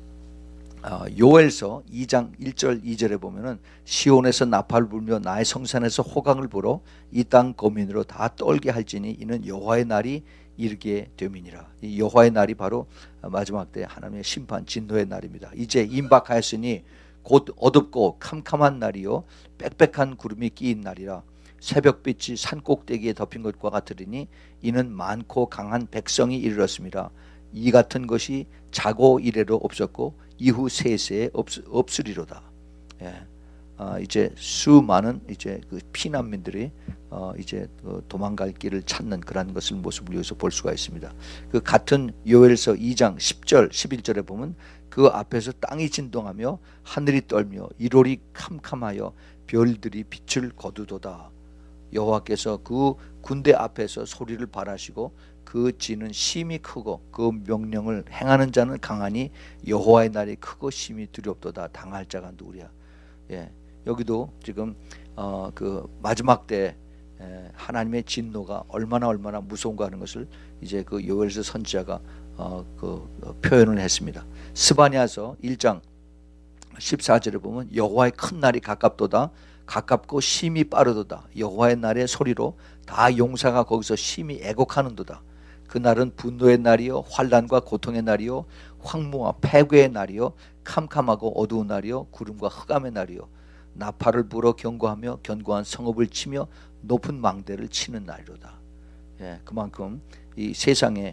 Speaker 1: 요엘서 2장 1절 2절에 보면은 시온에서 나팔을 불며 나의 성산에서 호강을 불어 이 땅 거민으로 다 떨게 할지니 이는 여호와의 날이 이르게 됨이니라. 이 여호와의 날이 바로 마지막 때 하나님의 심판 진노의 날입니다. 이제 임박하였으니 곧 어둡고 캄캄한 날이요 빽빽한 구름이 끼인 날이라. 새벽빛이 산꼭대기에 덮인 것과 같으리니 이는 많고 강한 백성이 이르렀습니다. 이 같은 것이 자고 이래로 없었고 이후 세세에 없으리로다. 예. 이제 수많은 이제 그 피난민들이 이제 도망갈 길을 찾는 그런 것을 모습을 여기서 볼 수가 있습니다. 그 같은 요엘서 2장 10절 11절에 보면 그 앞에서 땅이 진동하며 하늘이 떨며 이롤이 캄캄하여 별들이 빛을 거두도다. 여호와께서 그 군대 앞에서 소리를 발하시고 그 지는 심히 크고 그 명령을 행하는 자는 강하니 여호와의 날이 크고 심히 두렵도다. 당할 자가 누구랴. 예, 여기도 지금 그 마지막 때 하나님의 진노가 얼마나 무서운가 하는 것을 이제 그 요엘서 선지자가 표현을 했습니다. 스바냐서 1장 14절에 보면 여호와의 큰 날이 가깝도다. 가깝고 심히 빠르도다. 여호와의 날의 소리로 다 용사가 거기서 심히 애곡하는도다. 그날은 분노의 날이요 환난과 고통의 날이요 황무와 패괴의 날이요 캄캄하고 어두운 날이요 구름과 흑암의 날이요 나팔을 불어 경고하며 견고한 성읍을 치며 높은 망대를 치는 날이로다. 예, 그만큼 이 세상에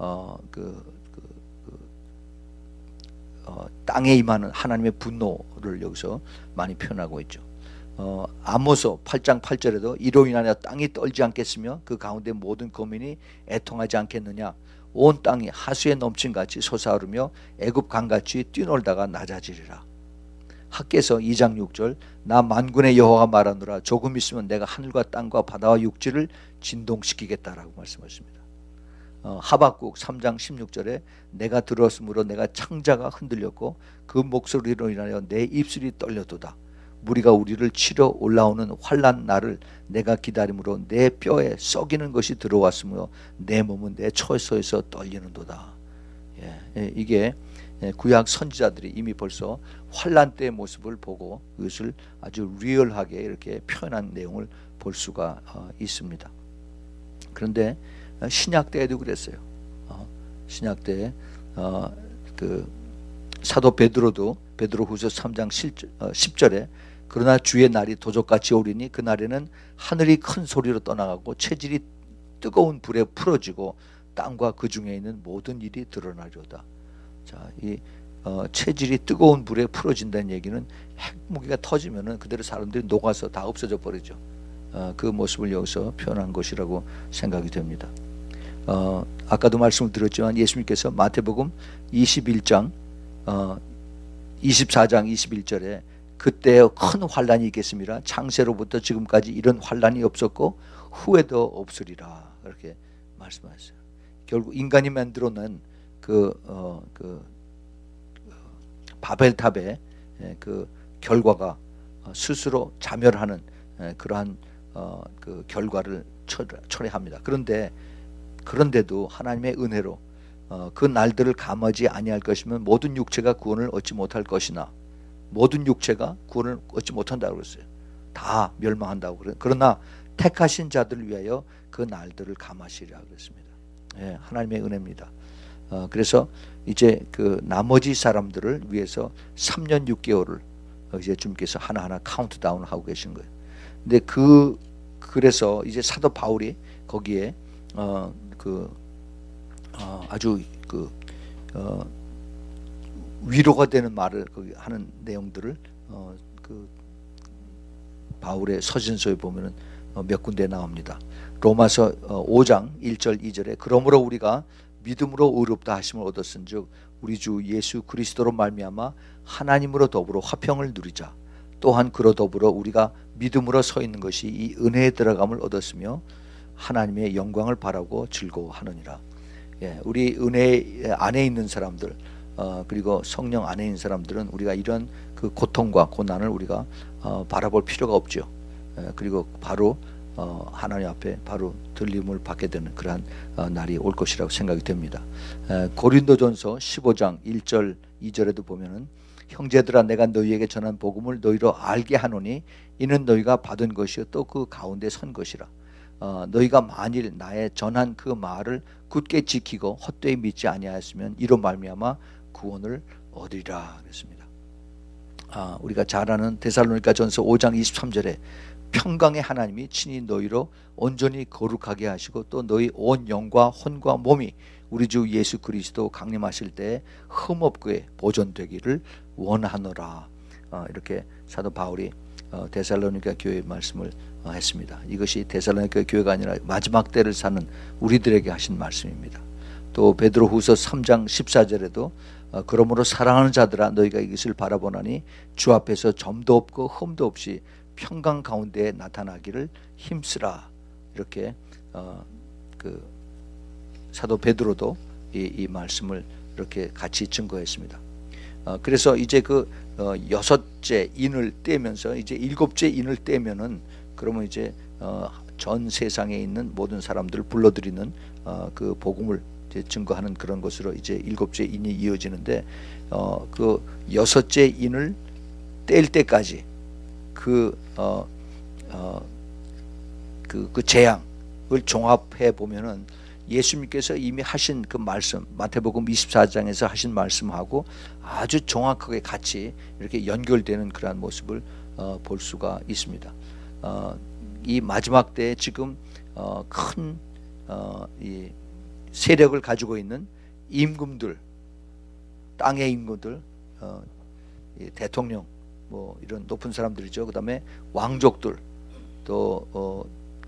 Speaker 1: 땅에 임하는 하나님의 분노를 여기서 많이 표현하고 있죠. 아모스 8장 8절에도 이로 인하여 땅이 떨지 않겠으며 그 가운데 모든 거민이 애통하지 않겠느냐. 온 땅이 하수에 넘친같이 솟아오르며 애굽 강같이 뛰놀다가 낮아지리라. 학개서 2장 6절 나 만군의 여호와가 말하노라. 조금 있으면 내가 하늘과 땅과 바다와 육지를 진동시키겠다라고 말씀하십니다. 하박국 3장 16절에 내가 들었으므로 내가 창자가 흔들렸고 그 목소리로 인하여 내 입술이 떨려도다. 무리가 우리를 치러 올라오는 환난 날을 내가 기다림으로 내 뼈에 썩이는 것이 들어왔으며 내 몸은 내 처소에서 떨리는도다. 예, 이게 구약 선지자들이 이미 벌써 환난 때의 모습을 보고 그것을 아주 리얼하게 이렇게 표현한 내용을 볼 수가 있습니다. 그런데 신약 때에도 그랬어요. 신약 때에 그 사도 베드로도 베드로후서 3장 10절에 그러나 주의 날이 도적같이 오리니 그 날에는 하늘이 큰 소리로 떠나가고 체질이 뜨거운 불에 풀어지고 땅과 그 중에 있는 모든 일이 드러나리로다. 자, 이 체질이 뜨거운 불에 풀어진다는 얘기는 핵무기가 터지면은 그대로 사람들이 녹아서 다 없어져 버리죠. 그 모습을 여기서 표현한 것이라고 생각이 됩니다. 아까도 말씀을 드렸지만 예수님께서 마태복음 21장 24장 21절에 그때 큰 환란이 있겠습니다. 창세로부터 지금까지 이런 환란이 없었고 후에도 없으리라. 그렇게 말씀하셨어요. 결국 인간이 만들어낸 바벨탑의 그 결과가 스스로 자멸하는 그러한 그 결과를 초래합니다. 그런데 그런데도 하나님의 은혜로 그 날들을 감하지 아니할 것이면 모든 육체가 구원을 얻지 못할 것이나 모든 육체가 구원을 얻지 못한다고 그랬어요. 다 멸망한다고. 그러나 택하신 자들을 위하여 그 날들을 감하시리라 그랬습니다. 예, 하나님의 은혜입니다. 그래서 이제 그 나머지 사람들을 위해서 3년 6개월을 이제 주님께서 하나하나 카운트다운을 하고 계신 거예요. 근데 그래서 이제 사도 바울이 거기에 아주 위로가 되는 말을 거기 하는 내용들을 바울의 서신서에 보면은 몇 군데 나옵니다. 로마서 5장 1절 2절에 그러므로 우리가 믿음으로 의롭다 하심을 얻었은즉 우리 주 예수 그리스도로 말미암아 하나님으로 더불어 화평을 누리자. 또한 그로 더불어 우리가 믿음으로 서 있는 것이 이 은혜에 들어감을 얻었으며 하나님의 영광을 바라고 즐거워하느니라. 예, 우리 은혜 안에 있는 사람들 그리고 성령 안에 있는 사람들은 우리가 이런 그 고통과 고난을 우리가 바라볼 필요가 없죠. 그리고 바로 하나님 앞에 바로 들림을 받게 되는 그러한 날이 올 것이라고 생각이 됩니다. 고린도전서 15장 1절 2절에도 보면은 형제들아 내가 너희에게 전한 복음을 너희로 알게 하노니 이는 너희가 받은 것이요 또 그 가운데 선 것이라. 너희가 만일 나의 전한 그 말을 굳게 지키고 헛되이 믿지 아니하였으면 이로 말미암아 구원을 얻으리라 그랬습니다. 우리가 잘 아는 데살로니가전서 5장 23절에 평강의 하나님이 친히 너희로 온전히 거룩하게 하시고 또 너희 온 영과 혼과 몸이 우리 주 예수 그리스도 강림하실 때 흠없게 보존되기를 원하노라. 이렇게 사도 바울이 데살로니가 교회의 말씀을 했습니다. 이것이 데살로니가 교회가 아니라 마지막 때를 사는 우리들에게 하신 말씀입니다. 또 베드로후서 3장 14절에도 그러므로 사랑하는 자들아 너희가 이것을 바라보나니 주 앞에서 점도 없고 흠도 없이 평강 가운데 나타나기를 힘쓰라. 이렇게 그 사도 베드로도 이 말씀을 이렇게 같이 증거했습니다. 그래서 이제 그 여섯째 인을 떼면서 이제 일곱째 인을 떼면은 그러면 이제 전 세상에 있는 모든 사람들을 불러들이는 그 복음을 이제 증거하는 그런 것으로 이제 일곱째 인이 이어지는데 그 여섯째 인을 뗄 때까지 그 재앙을 종합해 보면은 예수님께서 이미 하신 그 말씀 마태복음 24장에서 하신 말씀하고 아주 정확하게 같이 이렇게 연결되는 그러한 모습을 볼 수가 있습니다. 이 마지막 때에 지금 큰 이 세력을 가지고 있는 임금들, 땅의 임금들, 대통령 뭐 이런 높은 사람들이죠. 그다음에 왕족들 또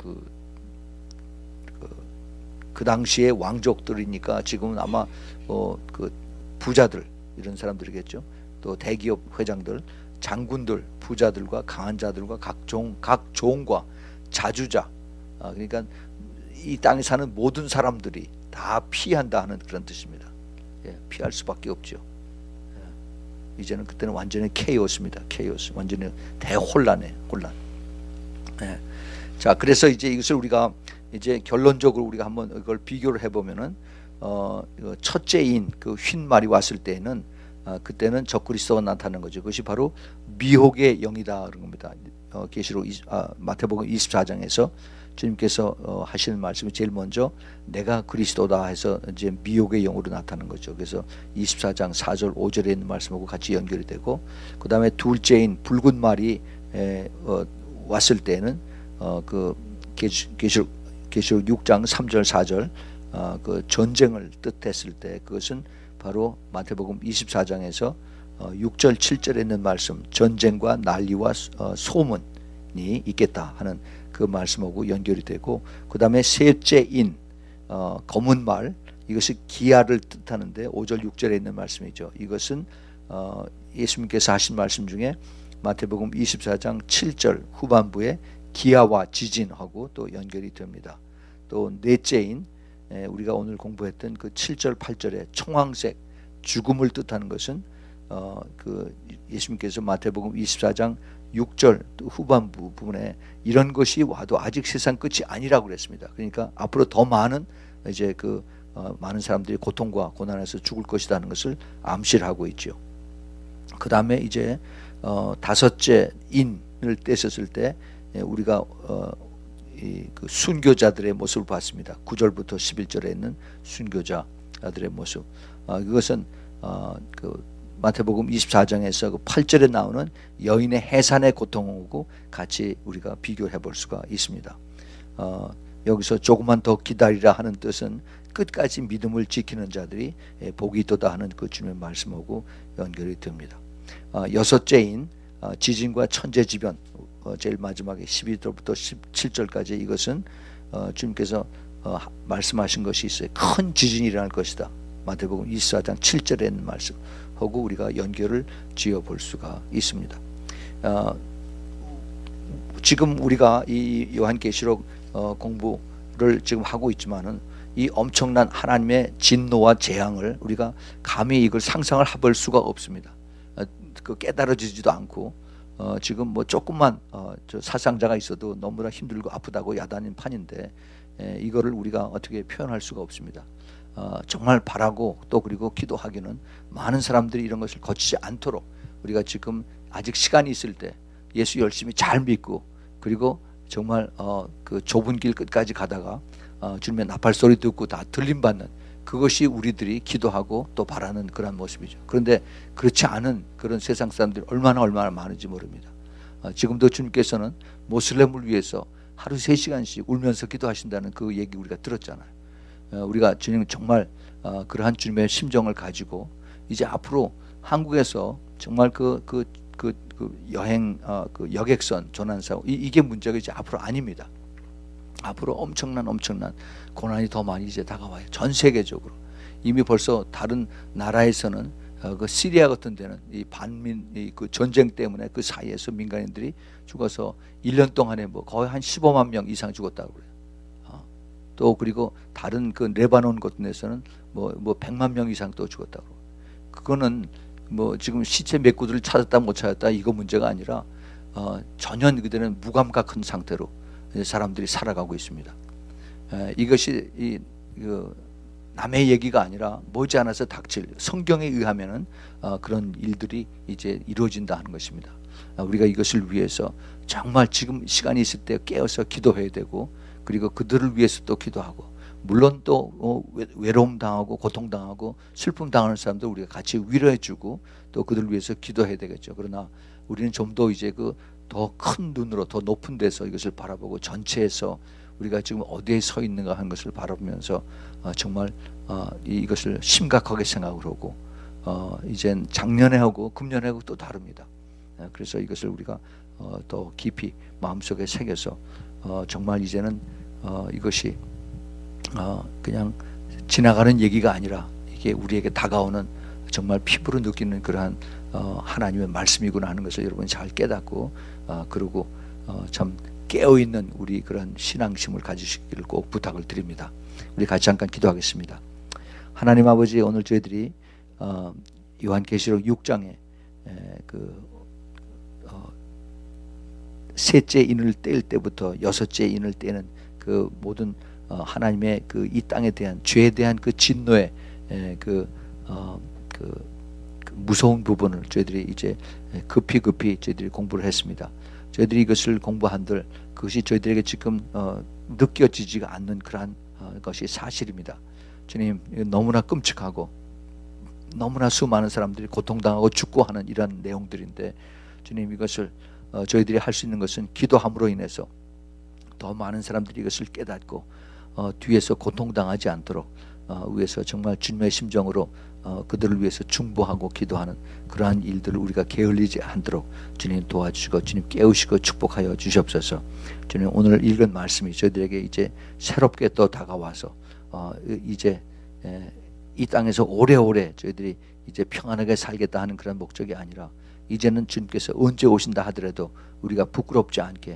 Speaker 1: 그 당시에 왕족들이니까 지금은 아마 그 부자들 이런 사람들이겠죠. 또 대기업 회장들, 장군들, 부자들과 강한 자들과 각 종과 자주자, 그러니까 이 땅에 사는 모든 사람들이 다 피한다 하는 그런 뜻입니다. 예, 피할 수밖에 없죠. 예, 이제는 그때는 완전히 케이오스입니다. 케이오스, 완전히 대혼란에 혼란. 예. 자, 그래서 이제 이것을 우리가 이제 결론적으로 우리가 한번 이걸 비교를 해보면은 첫째인 그 흰 말이 왔을 때에는 그때는 적그리스도가 나타나는 거죠. 그것이 바로 미혹의 영이다 그런 겁니다. 계시록 마태복음 24장에서 주님께서 하시는 말씀이 제일 먼저 내가 그리스도다 해서 이제 미혹의 영으로 나타나는 거죠. 그래서 24장 4절 5절에 있는 말씀하고 같이 연결이 되고 그 다음에 둘째인 붉은 말이 왔을 때는 그 계시록 6장 3절 4절 그 전쟁을 뜻했을 때 그것은 바로 마태복음 24장에서 6절 7절에 있는 말씀 전쟁과 난리와 소문이 있겠다 하는 그 말씀하고 연결이 되고 그 다음에 셋째인 검은 말 이것이 기아를 뜻하는데 5절 6절에 있는 말씀이죠. 이것은 예수님께서 하신 말씀 중에 마태복음 24장 7절 후반부에 기아와 지진하고 또 연결이 됩니다. 또 넷째인 우리가 오늘 공부했던 그 7절 8절의 청황색 죽음을 뜻하는 것은 그 예수님께서 마태복음 24장 6절 후반부 부분에 이런 것이 와도 아직 세상 끝이 아니라고 그랬습니다. 그러니까 앞으로 더 많은 이제 많은 사람들이 고통과 고난에서 죽을 것이라는 것을 암시를 하고 있죠. 그 다음에 이제 다섯째 인을 떼셨을 때 우리가 그 순교자들의 모습을 봤습니다. 9절부터 11절에 있는 순교자들의 모습. 이것은 그 마태복음 24장에서 그 8절에 나오는 여인의 해산의 고통하고 같이 우리가 비교해 볼 수가 있습니다. 여기서 조금만 더 기다리라 하는 뜻은 끝까지 믿음을 지키는 자들이 복이 있도다 하는 그 주님의 말씀하고 연결이 됩니다. 여섯째인 지진과 천재지변, 제일 마지막에 12절부터 17절까지 이것은 주님께서 말씀하신 것이 있어요. 큰 지진이 일어날 것이다. 마태복음 24장 7절에 있는 말씀하고 우리가 연결을 지어 볼 수가 있습니다. 지금 우리가 이 요한계시록 공부를 지금 하고 있지만은 이 엄청난 하나님의 진노와 재앙을 우리가 감히 이걸 상상을 해볼 수가 없습니다. 깨달아지지도 않고 지금 뭐 조금만 저 사상자가 있어도 너무나 힘들고 아프다고 야단인 판인데 이거를 우리가 어떻게 표현할 수가 없습니다. 정말 바라고 또 그리고 기도하기는 많은 사람들이 이런 것을 거치지 않도록 우리가 지금 아직 시간이 있을 때 예수 열심히 잘 믿고 그리고 정말 그 좁은 길 끝까지 가다가 주님의 나팔 소리 듣고 다 들림받는 그것이 우리들이 기도하고 또 바라는 그런 모습이죠. 그런데 그렇지 않은 그런 세상 사람들이 얼마나 많은지 모릅니다. 지금도 주님께서는 모슬렘을 위해서 하루 3시간씩 울면서 기도하신다는 그 얘기 우리가 들었잖아요. 우리가 주님 정말 그러한 주님의 심정을 가지고 이제 앞으로 한국에서 정말 그 여행 그 여객선 조난사고 이게 문제가 이제 앞으로 아닙니다. 앞으로 엄청난 고난이 더 많이 이제 다가와요. 전 세계적으로 이미 벌써 다른 나라에서는 그 시리아 같은 데는 이 반민 그 전쟁 때문에 그 사이에서 민간인들이 죽어서 1년 동안에 뭐 거의 한 15만 명 이상 죽었다고 그래요. 또 그리고 다른 그 레바논 같은 데서는 뭐 100만 명 이상 또 죽었다고. 그거는 뭐 지금 시체 몇 구들을 찾았다 못 찾았다 이거 문제가 아니라 전혀 그들은 무감각한 상태로 사람들이 살아가고 있습니다. 이것이 남의 얘기가 아니라 머지않아서 닥칠 성경에 의하면은 그런 일들이 이제 이루어진다 하는 것입니다. 우리가 이것을 위해서 정말 지금 시간이 있을 때 깨어서 기도해야 되고 그리고 그들을 위해서 또 기도하고 물론 또 외로움 당하고 고통 당하고 슬픔 당하는 사람들 우리가 같이 위로해주고 또 그들을 위해서 기도해야 되겠죠. 그러나 우리는 좀 더 이제 더 큰 눈으로 더 높은 데서 이것을 바라보고 전체에서 우리가 지금 어디에 서 있는가 하는 것을 바라보면서 정말 이것을 심각하게 생각을 하고 이젠 작년에 하고 금년에 하고 또 다릅니다. 그래서 이것을 우리가 더 깊이 마음속에 새겨서 정말 이제는 이것이 그냥 지나가는 얘기가 아니라 이게 우리에게 다가오는 정말 피부로 느끼는 그러한 하나님의 말씀이구나 하는 것을 여러분이 잘 깨닫고 그리고 참 깨어있는 우리 그런 신앙심을 가지시기를 꼭 부탁을 드립니다. 우리 같이 잠깐 기도하겠습니다. 하나님 아버지, 오늘 저희들이 요한계시록 6장에 셋째 인을 뗄 때부터 여섯째 인을 떼는 그 모든 하나님의 이 땅에 대한 죄에 대한 그 진노의 그 무서운 부분을 저희들이 이제 급히 저희들이 공부를 했습니다. 저희들이 이것을 공부한들 그것이 저희들에게 지금 느껴지지가 않는 그러한 것이 사실입니다. 주님, 너무나 끔찍하고 너무나 수많은 사람들이 고통당하고 죽고 하는 이런 내용들인데 주님, 이것을 저희들이 할 수 있는 것은 기도함으로 인해서 더 많은 사람들이 이것을 깨닫고 뒤에서 고통당하지 않도록 위해서 정말 주님의 심정으로 그들을 위해서 중보하고 기도하는 그러한 일들을 우리가 게을리지 않도록 주님 도와주시고 주님 깨우시고 축복하여 주시옵소서. 주님, 오늘 읽은 말씀이 저희들에게 이제 새롭게 또 다가와서 이제 이 땅에서 오래오래 저희들이 이제 평안하게 살겠다 하는 그런 목적이 아니라 이제는 주님께서 언제 오신다 하더라도 우리가 부끄럽지 않게